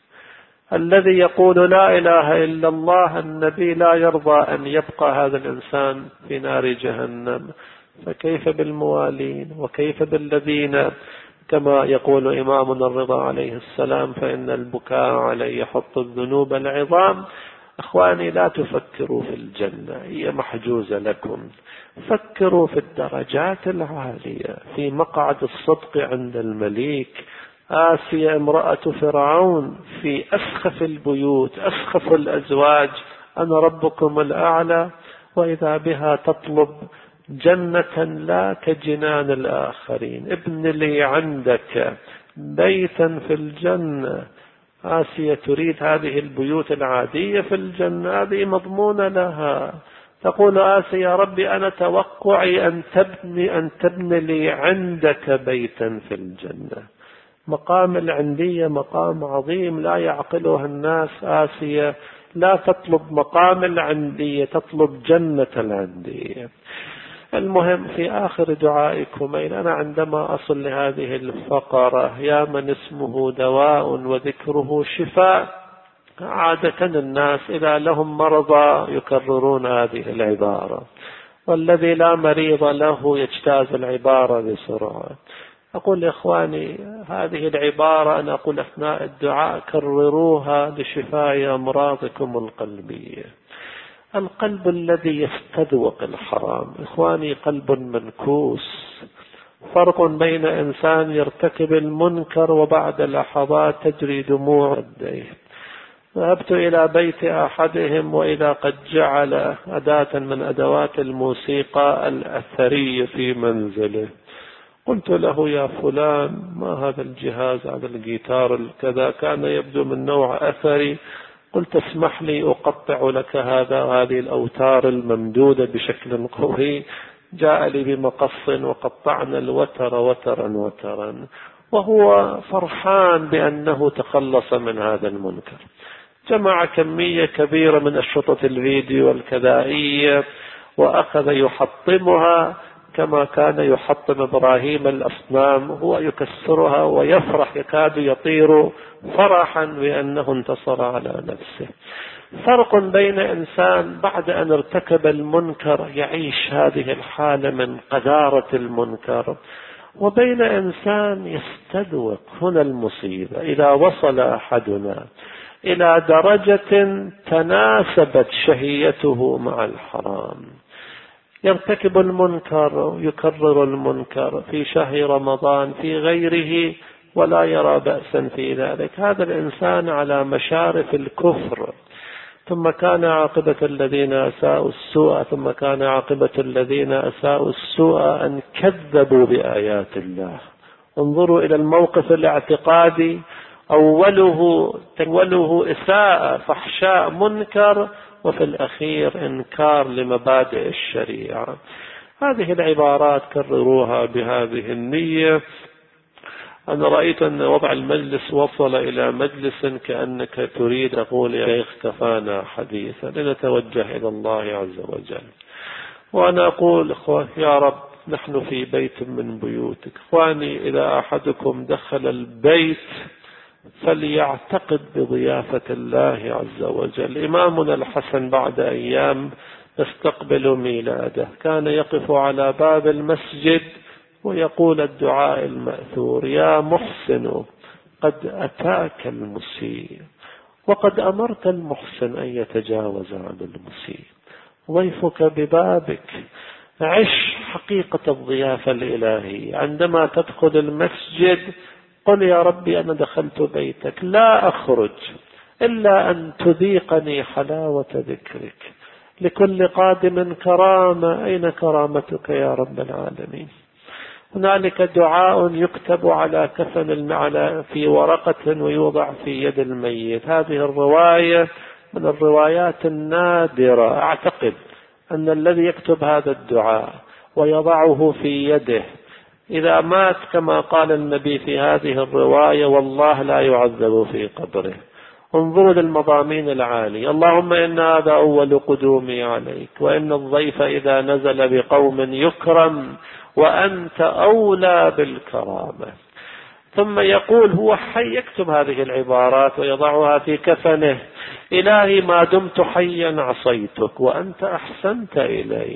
الذي يقول لا إله إلا الله، النبي لا يرضى أن يبقى هذا الإنسان في نار جهنم، فكيف بالموالين؟ وكيف بالذين كما يقول إمامنا الرضا عليه السلام: فإن البكاء عليه يحط الذنوب العظام. أخواني، لا تفكروا في الجنة، هي محجوزة لكم. فكروا في الدرجات العالية، في مقعد الصدق عند المليك. آسيا امرأة فرعون في أسخف البيوت، أسخف الأزواج: أنا ربكم الأعلى، وإذا بها تطلب جنة لا كجنان الآخرين. ابن لي عندك بيتا في الجنة. آسيا تريد هذه البيوت العادية في الجنة، هذه مضمونة لها. تقول آسيا: يا ربي أنا توقعي أن تبني أن تبني لي عندك بيتا في الجنة. مقام العندية مقام عظيم لا يعقله الناس. آسيا لا تطلب مقام العندية، تطلب جنة العندية. المهم في آخر دعائكم، أنا عندما أصل لهذه الفقرة: يا من اسمه دواء وذكره شفاء، عادة الناس إذا لهم مرضى يكررون هذه العبارة، والذي لا مريض له يجتاز العبارة بسرعة. أقول إخواني هذه العبارة أنا أقول أثناء الدعاء كرروها لشفاء أمراضكم القلبية. القلب الذي يستذوق الحرام إخواني قلب منكوس. فرق بين إنسان يرتكب المنكر وبعد لحظات تجري دموع يديه. ذهبت إلى بيت أحدهم وإذا قد جعل أداة من أدوات الموسيقى الأثرية في منزله. قلت له: يا فلان، ما هذا الجهاز، هذا الجيتار الكذا؟ كان يبدو من نوع أثري. قلت: اسمح لي أقطع لك هذا وهذه الأوتار الممدودة بشكل قوي. جاء لي بمقص وقطعنا الوتر وترا وترا، وهو فرحان بأنه تخلص من هذا المنكر. جمع كمية كبيرة من أشرطة الفيديو الكذائية وأخذ يحطمها كما كان يحطم إبراهيم الأصنام، هو يكسرها ويفرح يكاد يطير فرحا بأنه انتصر على نفسه. فرق بين إنسان بعد أن ارتكب المنكر يعيش هذه الحالة من قذارة المنكر، وبين إنسان يستذوق. هنا المصيبة. إذا وصل أحدنا إلى درجة تناسبت شهيته مع الحرام، يرتكب المنكر يكرر المنكر في شهر رمضان في غيره ولا يرى بأسا في ذلك، هذا الإنسان على مشارف الكفر. ثم كان عاقبة الذين أساءوا السوء ثم كان عاقبة الذين أساءوا السوء أن كذبوا بآيات الله. انظروا إلى الموقف الاعتقادي، أوله أوله إساءة فحشاء منكر، وفي الأخير إنكار لمبادئ الشريعة. هذه العبارات كرروها بهذه النية. أنا رأيت أن وضع المجلس وصل إلى مجلس كأنك تريد تقول يا شيخ كفانا حديثا، لنتوجه إلى الله عز وجل. وأنا أقول إخوة يا رب نحن في بيت من بيوتك. إخواني إذا أحدكم دخل البيت فليعتقد بضيافة الله عز وجل. إمامنا الحسن بعد أيام يستقبل ميلاده كان يقف على باب المسجد ويقول الدعاء المأثور: يا محسن قد أتاك المسيء وقد أمرت المحسن أن يتجاوز عن المسيء، ضيفك ببابك. عش حقيقة الضيافة الإلهية. عندما تدخل المسجد قل يا ربي أنا دخلت بيتك لا أخرج إلا أن تذيقني حلاوة ذكرك. لكل قادم كرامة، أين كرامتك يا رب العالمين؟ هنالك دعاء يكتب على كفن على في ورقة ويوضع في يد الميت. هذه الرواية من الروايات النادرة. أعتقد أن الذي يكتب هذا الدعاء ويضعه في يده إذا مات كما قال النبي في هذه الرواية والله لا يعذب في قبره. انظروا للمضامين العالية: اللهم إن هذا أول قدومي عليك، وإن الضيف إذا نزل بقوم يكرم، وأنت أولى بالكرامة. ثم يقول هو حي يكتب هذه العبارات ويضعها في كفنه: إلهي ما دمت حيا عصيتك وأنت أحسنت إلي،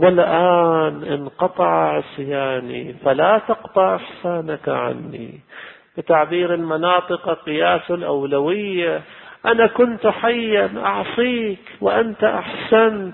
والآن انقطع عصياني فلا تقطع إحسانك عني. بتعبير المناطق قياس الأولوية. أنا كنت حيا أعصيك وأنت أحسنت،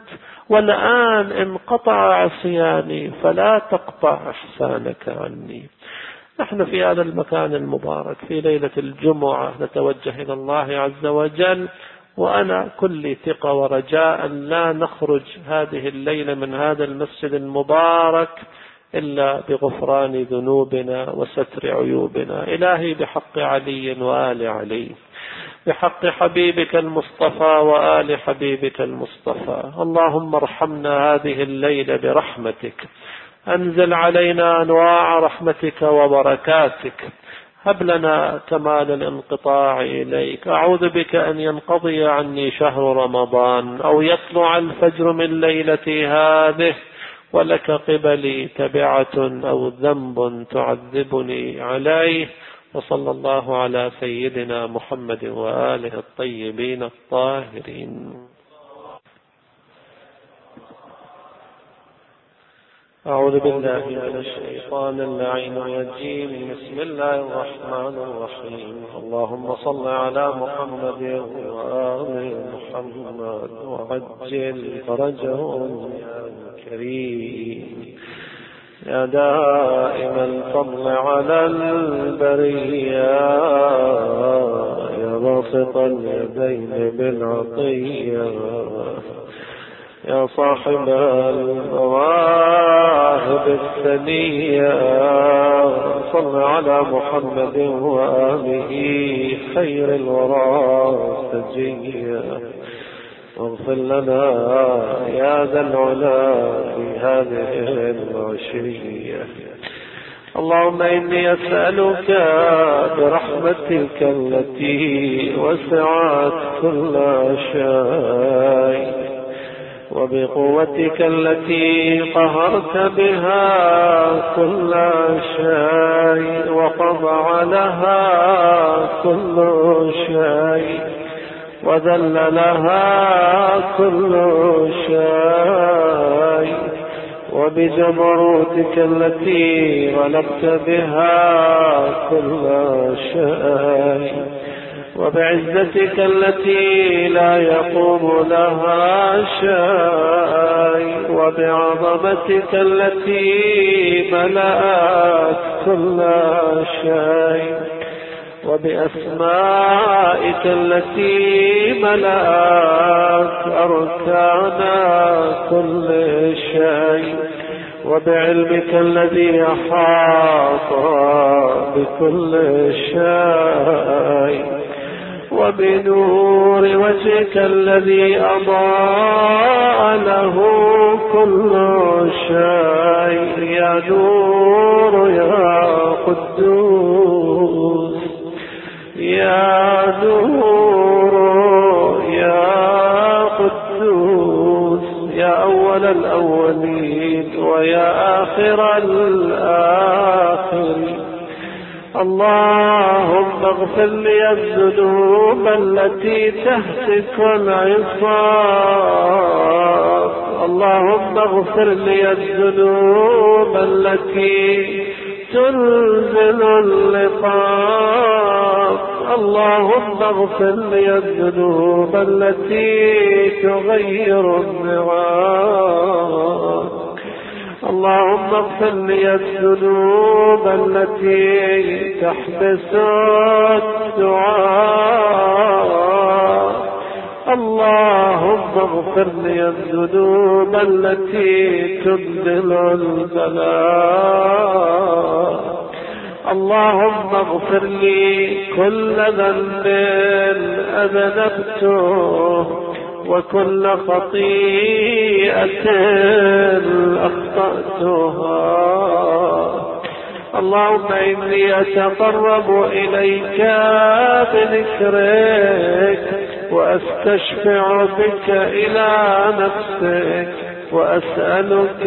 والآن انقطع عصياني فلا تقطع إحسانك عني. نحن في هذا المكان المبارك في ليلة الجمعة نتوجه إلى الله عز وجل، وأنا كل ثقة ورجاء لا نخرج هذه الليلة من هذا المسجد المبارك إلا بغفران ذنوبنا وستر عيوبنا. إلهي بحق علي وآل علي، بحق حبيبك المصطفى وآل حبيبك المصطفى، اللهم ارحمنا هذه الليلة برحمتك، أنزل علينا أنواع رحمتك وبركاتك، هب لنا كمال الانقطاع إليك. أعوذ بك أن ينقضي عني شهر رمضان أو يطلع الفجر من ليلتي هذه ولك قبلي تبعة أو ذنب تعذبني عليه. وصلى الله على سيدنا محمد وآله الطيبين الطاهرين. أعوذ بالله من الشيطان اللعين الرجيم. بسم الله الرحمن الرحيم. اللهم صل على محمد وآل محمد وعجل فرجهم يا كريم، يا دائم الفضل على البرية، يا باسط اليدين بالعطية، يا صاحب المواهب الثنية، صل على محمد وآله خير الورى سجية، واغفر لنا يا ذا العلا في هذه العشية. اللهم إني أسألك برحمتك التي وسعت كل شيء، وبقوتك التي قهرت بها كل شيء وخضع لها كل شيء وذل لها كل شيء، وبجبروتك التي غلبت بها كل شيء، وبعزتك التي لا يقوم لها شيء، وبعظمتك التي ملأت كل شيء، وبأسمائك التي ملأت أركان كل شيء، وبعلمك الذي أحاط بكل شيء، وبنور وجهك الذي أضاء له كل شيء. يا نور يا قدوس، يا نور يا قدوس، يا أول الأولين ويا آخر الآخرين. اللهم اغفر لي الذنوب التي تهتك العصام، اللهم اغفر لي الذنوب التي تنزل اللقاء، اللهم اغفر لي الذنوب التي تغير النعام، اللهم اغفر لي الذنوب التي تحبس الدعاء، اللهم اغفر لي الذنوب التي تبدل البلاء، اللهم اغفر لي كل ذنب أذنبته وكل خطيئة أخطأتها. اللهم إني أتقرب إليك بذكرك وأستشفع بك إلى نفسك وأسألك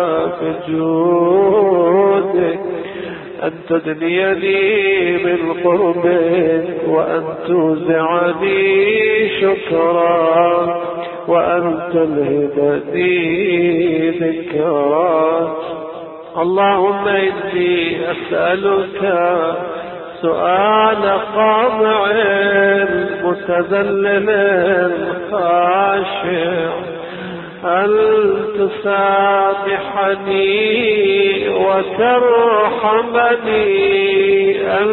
بجودك أن تدنيني من قربك وأن توزعني شكرا وأن تلهدني ذكرا. اللهم إني أسألك سؤال خاضع متذلل خاشع، أن تسامحني وترحمني، أن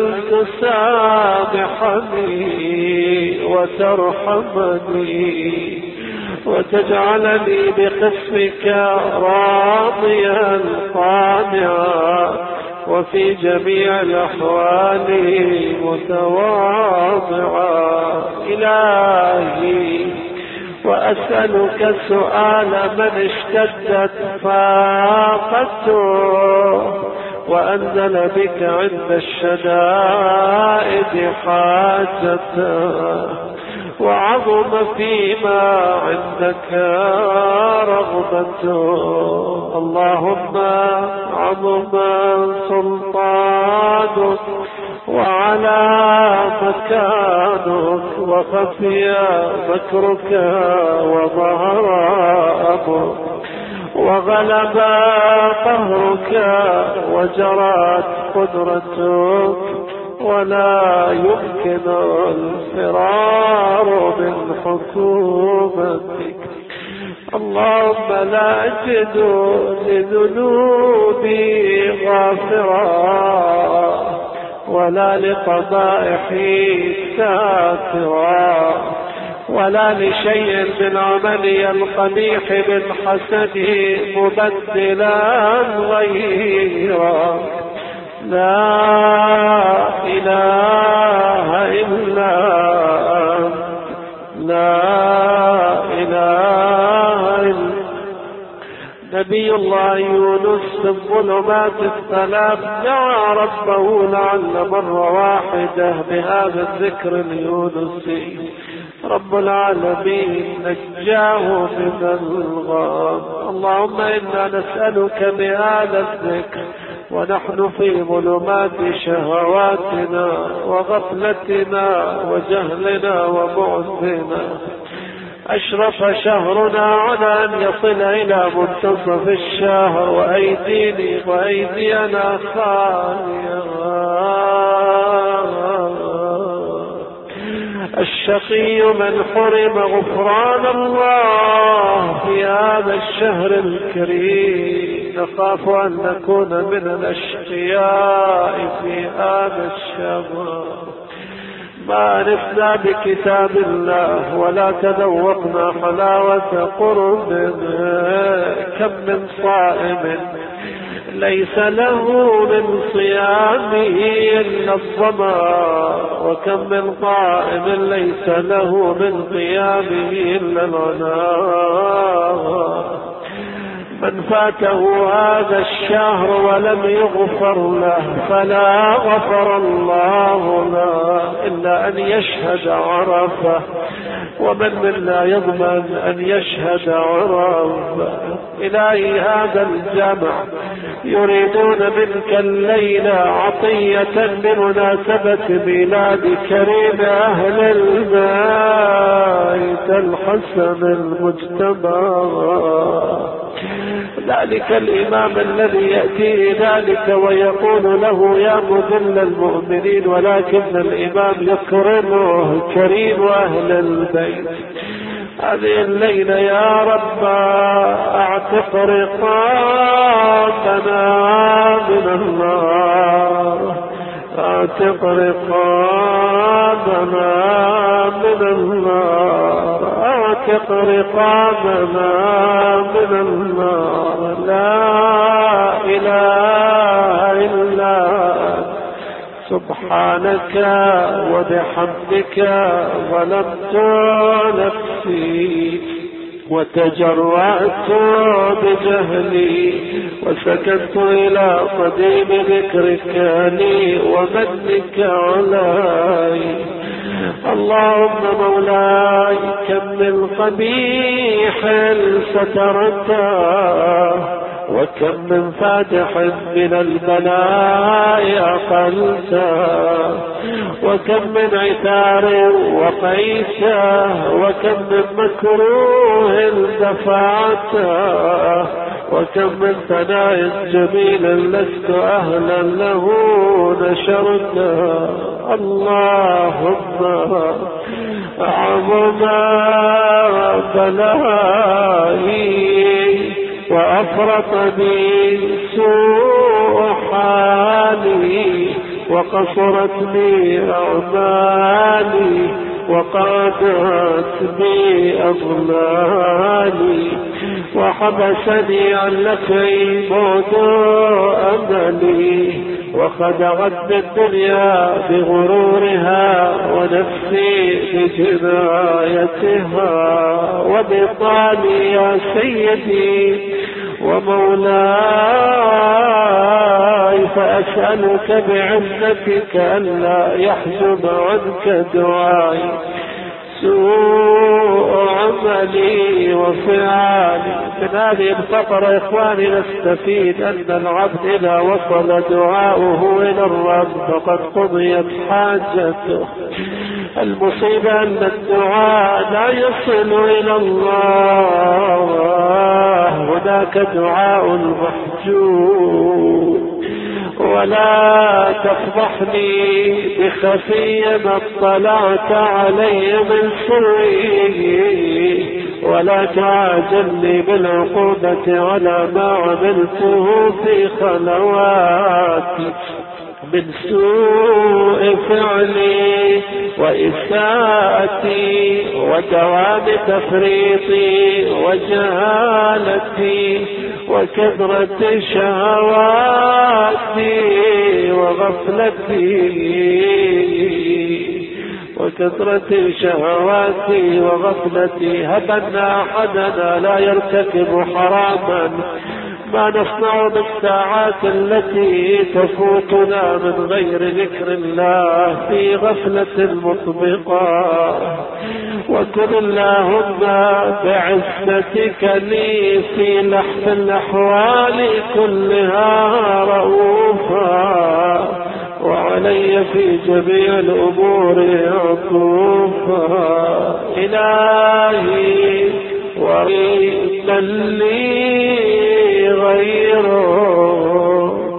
تسامحني وترحمني وتجعلني بقسمك راضيا قانعا وفي جميع الأحوال متواضعا. إلهي وأسألك سؤال من اشتدت فاقته وأنزل بك عند الشدائد حاجته وعظم فيما عندك رغبته. اللهم عظم سلطانك وعلى مكانك وخفي مكرك وظهر أمرك وغلب قهرك وجرت قدرتك ولا يمكن الفرار من حكومتك. اللهم لا أجد لذنوبي غافرا ولا لقبائحي ساترا ولا لشيء من عملي القبيح من حسنه مبدلا غيرا. لا إله إلا أنت، لا إله إلا. نبي الله يونس في الظلمات الثلاث دعا ربه لعل مرة واحدة بهذا الذكر اليونسي، رب العالمين نجاه من الغام. اللهم إنا نسألك بهذا الذكر ونحن في ظلمات شهواتنا وغفلتنا وجهلنا وبعثنا، أشرف شهرنا على أن يصل إلى منتصف الشهر وأيدينا وأيدينا خالية. الشقي من حرم غفران الله في هذا الشهر الكريم. نخاف أن نكون من الأشقياء في هذا الشهر. ما أنفنا بكتاب الله ولا تذوقنا حلاوة قرب. كم من صائم ليس له من صيامه إلا الظمأ، وكم من قائم ليس له من قيامه إلا العناء. من فاته هذا الشهر ولم يغفر له فلا غفر الله له إلا أن يشهد عرفه، ومن منا يضمن أن يشهد عرفه. إلهي هذا الجمع يريدون منك الليلة عطية بمناسبة ميلاد كريم أهل البيت الحسن المجتبى، ذلك الإمام الذي يأتي ذلك ويقول له يا مذل المؤمنين، ولكن الإمام يكرمه كريم أهل البيت. هذه الليلة يا رب أعتق رقابنا من النار، أعتق رقابنا من النار، أعتق رقابنا من النار. لا إله إلا أنت سبحانك وبحمدك ظلمت نفسي وتجرأت بجهلي وسكنت إلى قديم ذكرك لي ومنك علي. اللهم مولاي كم من قبيح سترته، وكم من فاتح من البلاء أقلته، وكم من عثار وقيته، وكم من مكروه دفعته، وكم من ثناء جميل لست أهلا له نشرته. اللهم عظم بلائي وأفرط بي سوء حالي، وقصرت بي أعمالي، وقادت بي أضلالي، وحبسني عن نفعي بعد أملي، وخدعت بالدنيا بغرورها ونفسي بجنايتها. وبطالي يا سيدي ومولاي فأسألك بعزتك ألا يحجب عنك دعائي سوء عملي وفعالي. من هذه الفقرة إخواني نستفيد أن العبد إذا وصل دعاؤه إلى الرب فقد قضيت حاجته. المصيبة أن الدعاء لا يصل إلى الله، هناك دعاء محجوب. ولا تفضحني بخفي ما اطلعت علي من سري، ولا تعجلني بالعقوبة على ما عملته في خلواتي من سوء فعلي وإساءتي ودوام تفريطي وجهالتي وكثرة شهواتي وغفلتي وكثرة شهواتي وغفلتي. هب أن أحدنا لا يرتكب حراما ما نصنع بالساعات التي تفوتنا من غير ذكر الله في غفلة مطبقة. وكن اللهم بعزتك لي في لحظ الأحوال كلها رؤوفا، وعلي في جميع الأمور عطوفا. إلهي ومن لي غيرك،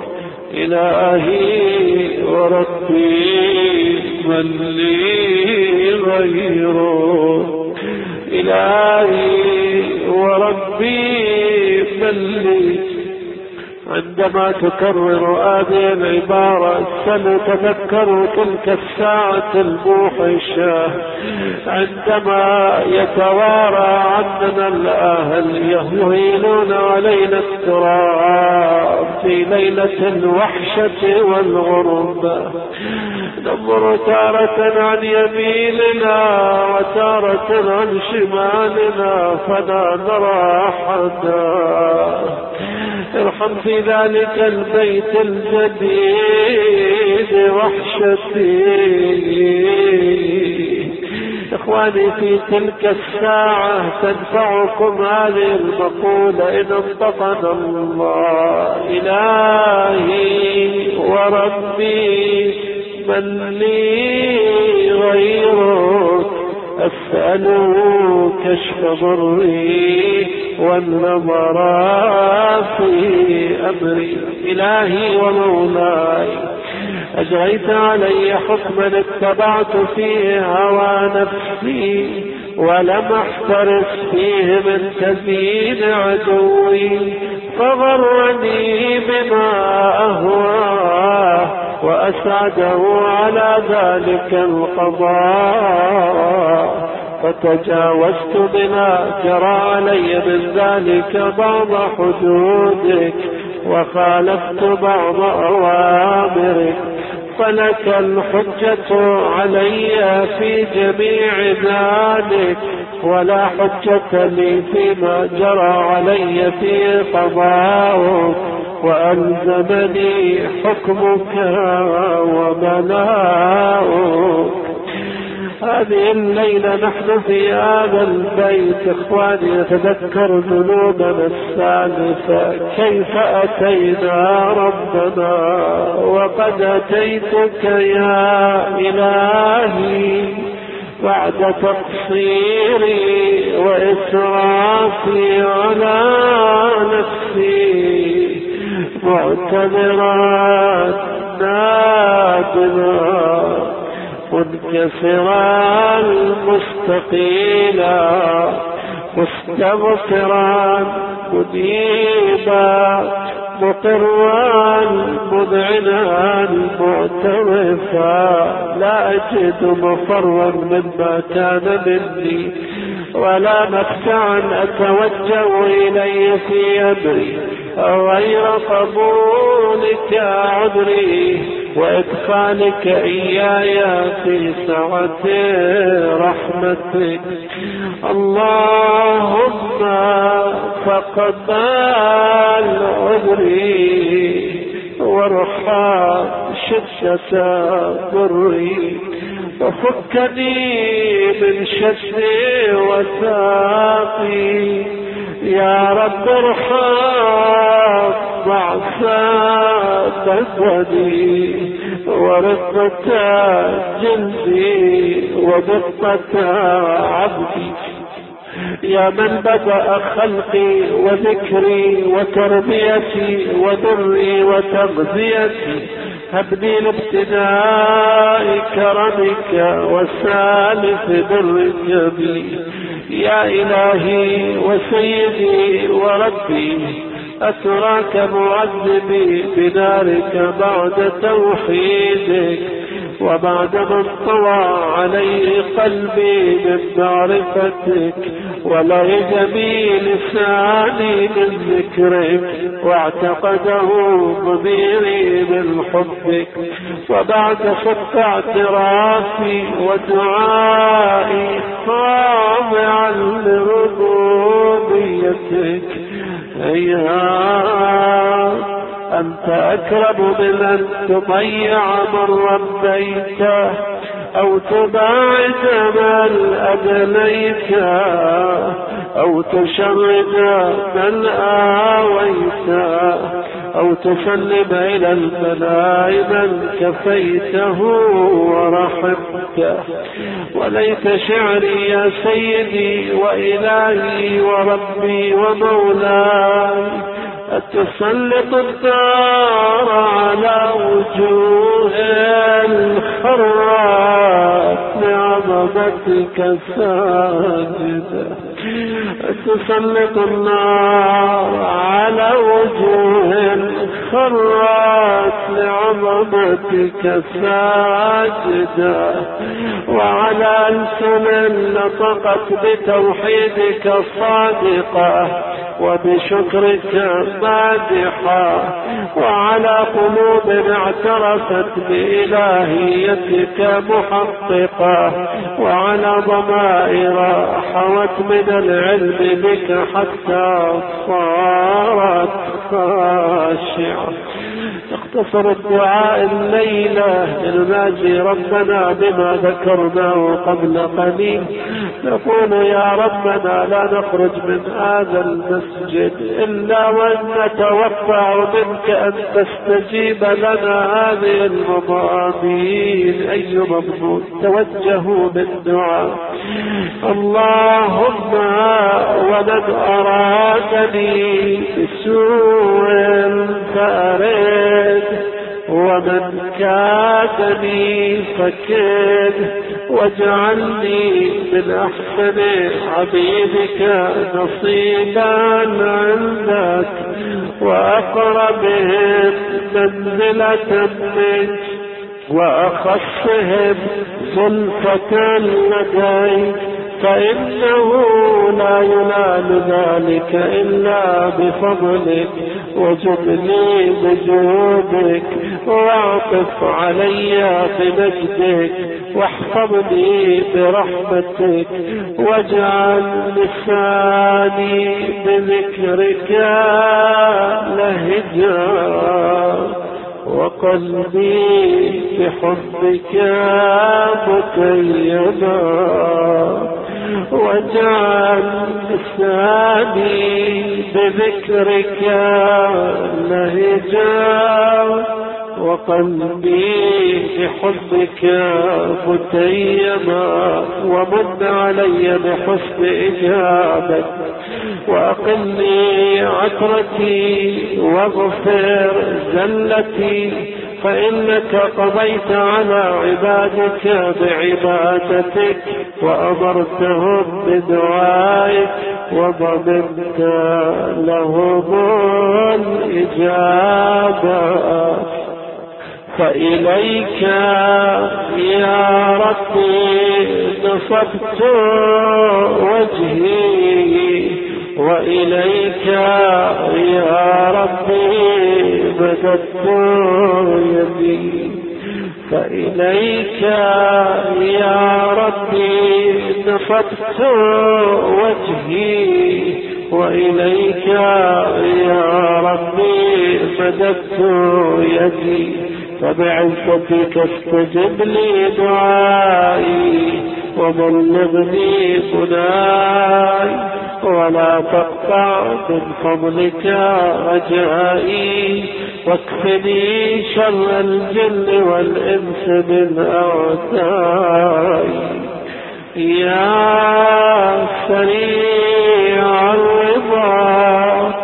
إلهي وربي من لي غيرك، إلهي وربي من لي عندما تكرر هذه العبارة سنتذكر تلك الساعة الموحشة عندما يتوارى عننا الأهل يهيلون علينا التراب في ليلة الوحشة والغربة. ننظر تارة عن يميننا وتارة عن شمالنا فلا نرى أحدا. ارحم في ذلك البيت الجديد وحشتي. إخواني في تلك الساعة تنفعكم هذه المقولة إن انطقنا الله إلهي وربي من لي غيرك أسأله كشف ضري والنظر في أمري. إلهي ومولاي أجريت علي حكما اتبعت فيه هوى نفسي ولم احترس فيه من تزيين عدوي فغرني بما أهواه وأسعده على ذلك القضاء فتجاوزت بما جرى علي من ذلك بعض حدودك وخالفت بعض أوامرك فلك الحجة علي في جميع ذلك ولا حجة لي فيما جرى علي في قضاءك وألزمني حكمك وبلاؤك. هذه الليلة نحن في هذا البيت إخواني نتذكر ذنوبنا السالفة كيف أتينا ربنا وقد أتيتك يا إلهي بعد تقصيري وإسرافي على نفسي معتذرا نادما منكسرا مستقيلا مستغفرا منيبا مقرا مذعنا معترفا لا أجد مفرا مما كان مني ولا مفزعا أتوجه إليه في أمري غير قبولك عذري وإدخالك إياي في سعة رحمتك. اللهم فقبل عذري وارحم شدة ضري وفكني من شد وثاقي يا رب ارحم ضعفا بدني ورقة جلدي ودقة عبدي يا من بدأ خلقي وذكري وتربيتي وذري وتغذيتي هب لي لابتداء كرمك وسالف برك بي يا إلهي وسيدي وربي أتراك معذبي بنارك بعد توحيدك وبعد من طوى عليه قلبي من معرفتك ولهج بي لساني من ذكرك واعتقده ضميري من حبك وبعد صدق اعترافي ودعائي خاضعا لربوبيتك هيهات أنت أكرم من أن تضيع من ربيته أو تباعد من أدليته أو تشرد من آويته أو تسلم إلى الملاء من كفيته ورحمته. وليت شعري يا سيدي وإلهي وربي ومولاي أتسلط الدار على وجوه الخرات نعم لعظمتك ساجدا تسلط النار على وجوه خرت لعظمتك ساجدا وعلى ألسن نطقت بتوحيدك صادقة وبشكرك مادحة وعلى قلوب اعترفت بإلهيتك محققة وعلى ضمائر حوت من العلم بك حتى صارت خاشعة. اختصر الدعاء الليلة الماجي ربنا بما ذكرناه قبل قليل. نقول يا ربنا لا نخرج من هذا المسجد إلا وأن نتوقع منك أن تستجيب لنا هذه المضامين. أي مضمون توجهوا بالدعاء. اللهم ولد أرادني بسوء فأرد ومن كادني فكد واجعلني من أحسن عبيدك نصيبا عندك وأقربهم منزلة منك وأخصهم زلفة لديك فإنه لا ينال ذلك إلا بفضلك وجبني بجودك واعطف علي بمجدك واحفظني برحمتك واجعل لساني بذكرك لهجا وقلبي بحبك متيما واجعل لساني بذكرك لهجا وقلبي بحبك متيما ومن علي بحسن إجابك وأقلني عثرتي واغفر زلتي فإنك قضيت على عبادك بعبادتك وأمرتهم بدعائك وضمنت لهم الإجابة فإليك يا ربي نصبت وجهي وإليك يا ربي مددت يدي فإليك يا ربي نصبت وجهي وإليك يا ربي مددت يدي فبعزتك استجب لي دعائي وبلغني مناي ولا تقطع من فضلك رجائي واكفني شر الجن والإنس من أعدائي يا سريع الرضا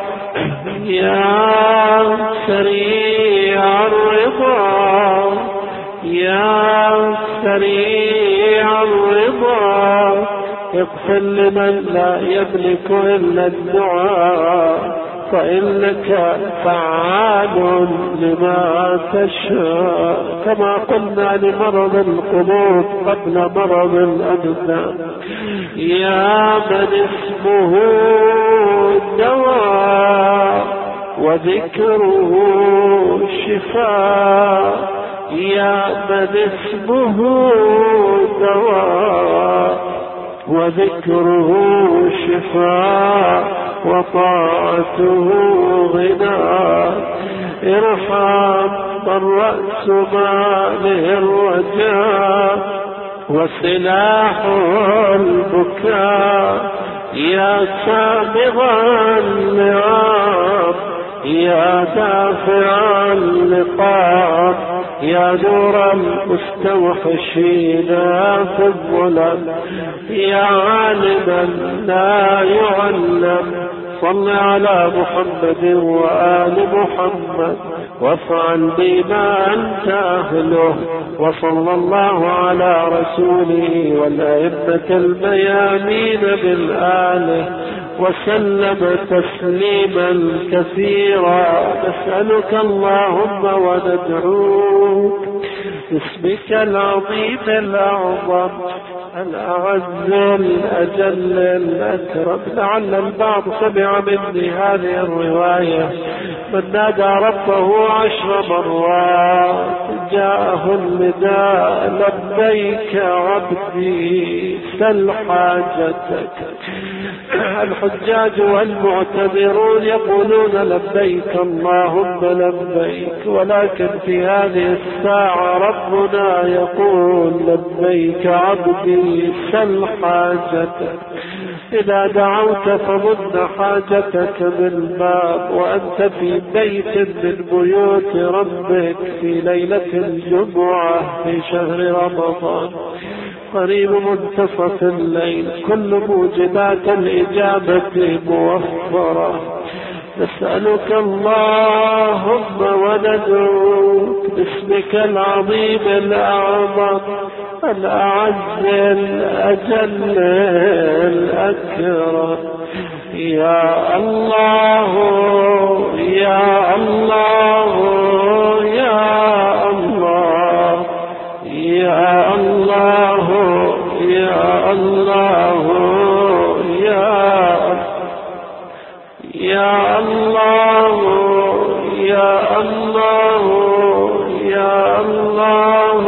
يا سريع الرضا يا سريع الرضا اغفر لمن لا يملك إلا الدعاء فإنك فعال لما تشاء كما قلنا لمرض القلوب قبل مرض الأبدان يا من اسمه دواء وذكره شفاء يا من اسمه دواء وذكره شفاء وطاعته غنى ارحم من رأس ماله الرجاء وسلاحه البكاء يا سابغ النعم يا دافع اللقاء يا نور المستوحشين في الظلم يا عالما لا يعلم صل على محمد وآل محمد وافعل بما أنت أهله. وصلى الله على رسوله والأئمة الميامين بالآله وسلم تسليما كثيرا. نسألك اللهم وندعوك باسمك العظيم الأعظم الأعز الأجل الأكرم. لعل البعض سمع مني هذه الرواية: من نادى ربه عشر مرات جاءه النداء: لبيك عبدي سل حاجتك. الحجاج والمعتذرون يقولون لبيك اللهم لبيك، ولكن في هذه الساعة ربنا يقول لبيك عبدي سل حاجتك. إذا دعوت فضن حاجتك بالباب وأنت في بيت من بيوت ربك في ليلة الجمعة في شهر رمضان قريب منتصف الليل، كل موجبات الإجابة موفرة. نسألك اللهم وندعوك باسمك العظيم الأعظم الأعز الأجل الأكرم. يا الله يا الله يا الله يا الله يا الله يا الله يا الله يا الله.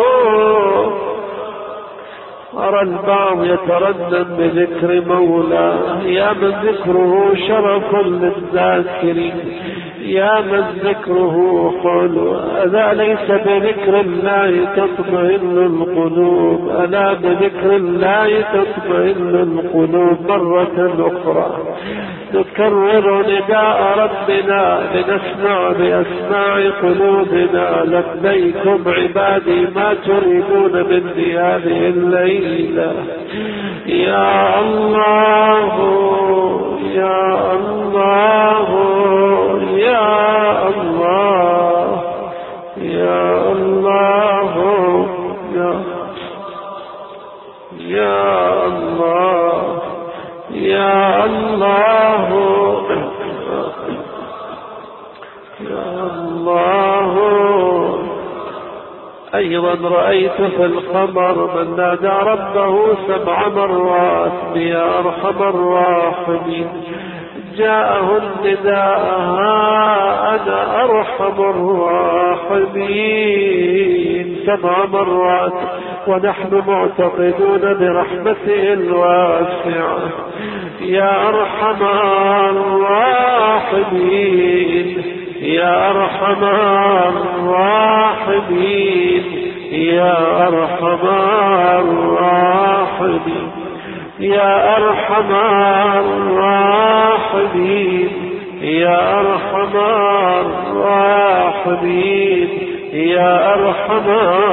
أرى البعض يتردد بذكر مولاه، يا من ذكره شرف للذاكرين، يا من ذكره حلو. ألا ليس بذكر الله تطمئن القلوب، ألا بذكر الله تطمئن القلوب. مرة أخرى نكرر نداء ربنا لنسمع بأسماع قلوبنا: لبيكم عبادي ما تريدون مني هذه الليلة. يا الله يا الله يا الله يا الله يا الله يا الله يا الله. أيضا رأيت في الخبر من نادى ربه سبع مرات يا أرحم الراحمين جاءه النداء: ها أنا أرحم الراحمين. سبع مرات ونحن معتقدون برحمته الواسعة. يا أرحم الراحمين يا أرحم الراحمين يا أرحم الراحمين يا أرحم الراحمين يا أرحم الراحمين يا أرحم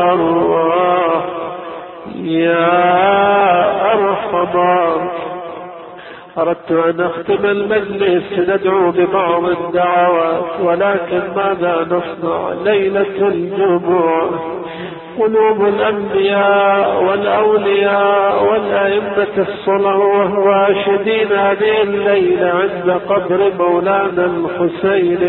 الراحمين يا أرحم. أردت أن أختم المجلس ندعو ببعض الدعوات، ولكن ماذا نصنع؟ ليلة الجمعة قلوب الأنبياء والأولياء والأئمة الصلاة الراشدين هذه الليلة عند قبر مولانا الحسين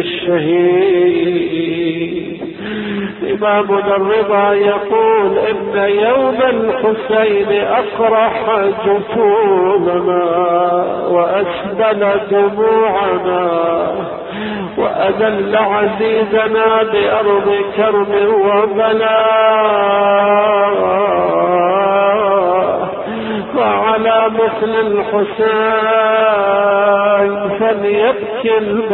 الشهيد. إمامنا الرضا يقول: إن يوم الحسين أقرح جفوننا وأسبل دموعنا وأذل عزيزنا بأرض كرب وبلاء، وعلى مثل الحسين فليبكي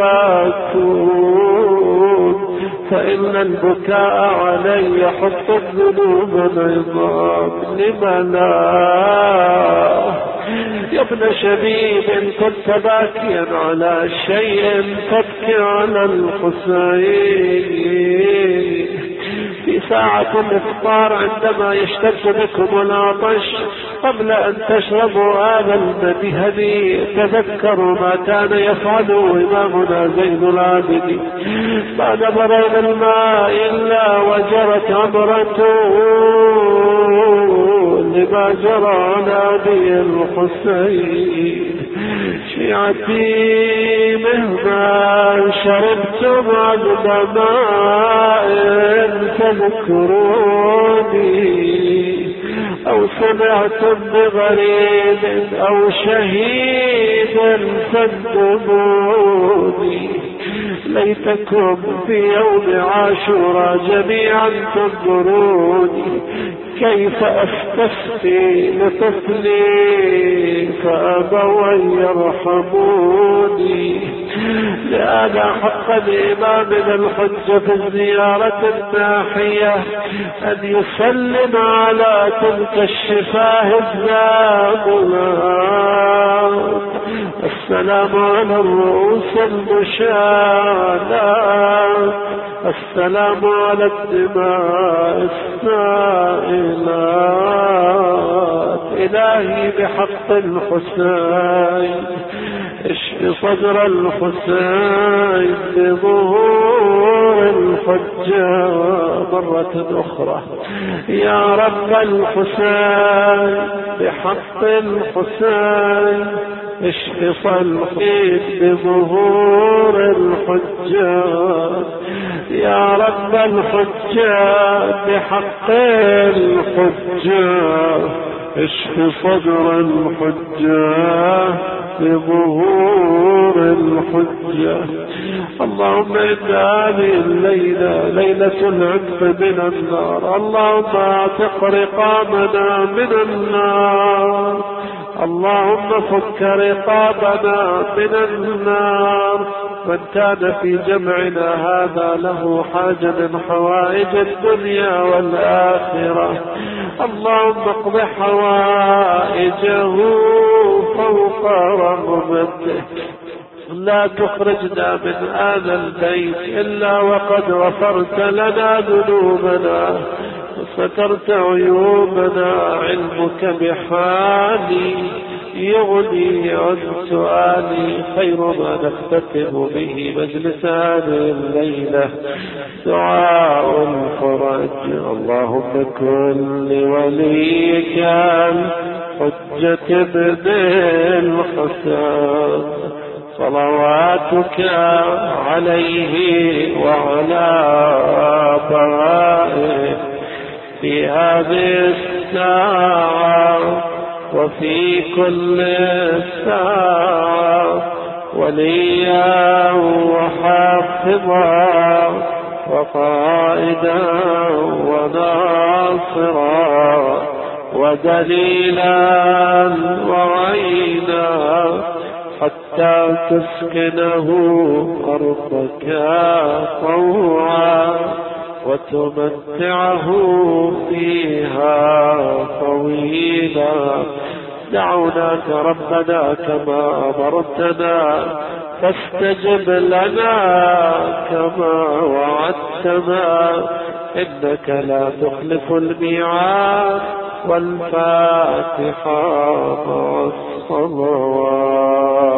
الباكون، فإن البكاء عليه يحط الذنوب العظام. لما لا يا ابن شبيب كنت باكيا على شيء فابكي على الحسين. في ساعة الإفطار عندما يشتد بكم العطش قبل أن تشربوا هذا المدهن تذكروا ما كان يفعله إمامنا زين العابدين. ما نظر إلى الماء إلا وجرت عبرته لما جرى على أبي الحسين. شيعتي مهما شربتم عذب ماء فذكروني، أو سمعتم بغريب أو شهيد فاندبوني. ليتكم في يوم عاشوراء جميعا تنظروني كيف أستفتي لطفلي فأبوا أن يرحموني. لأن حق الإمامنا الحجة في الزيارة الناحية أن يسلم على تلك الشفاه الزاغلات. السلام على الرؤوس المشانة، السلام على الدماء السائلات. إلهي بحق الحسين اشف صدر الحسين بظهور الحجة مرة أخرى. يا رب الحسين بحق الحسين اشف صدري بظهور الحجة. يا رب الحجة بحق الحجة اشف صدر الحجة بظهور الحجة. اللهم إن هذه الليلة ليلة العتق من النار، اللهم اعتق رقابنا من النار، اللهم فك رقابنا من النار. من كان في جمعنا هذا له حاجة من حوائج الدنيا والآخرة، اللهم اقض حوائجه فوق رغبته. لا تخرجنا من هذا البيت إلا وقد غفرت لنا ذنوبنا وسترت عيوبنا. علمك بحالي يغني عن سؤالي. خير ما نختتم به مجلس هذه الليلة دعاء الفرج. اللهم كن لوليك الحجة بن الحسن صلواتك عليه وعلى آبائه في هذه الساعة وفي كل ساعة وليا وحافظا وقائدا وناصرا ودليلا وعينا حتى تسكنه أرضك طوعا وتمتعه فيها طويلا. دعوناك ربنا كما أمرتنا فاستجب لنا كما وعدتنا إنك لا تخلف الميعاد. والفاتحة مع الصلوات.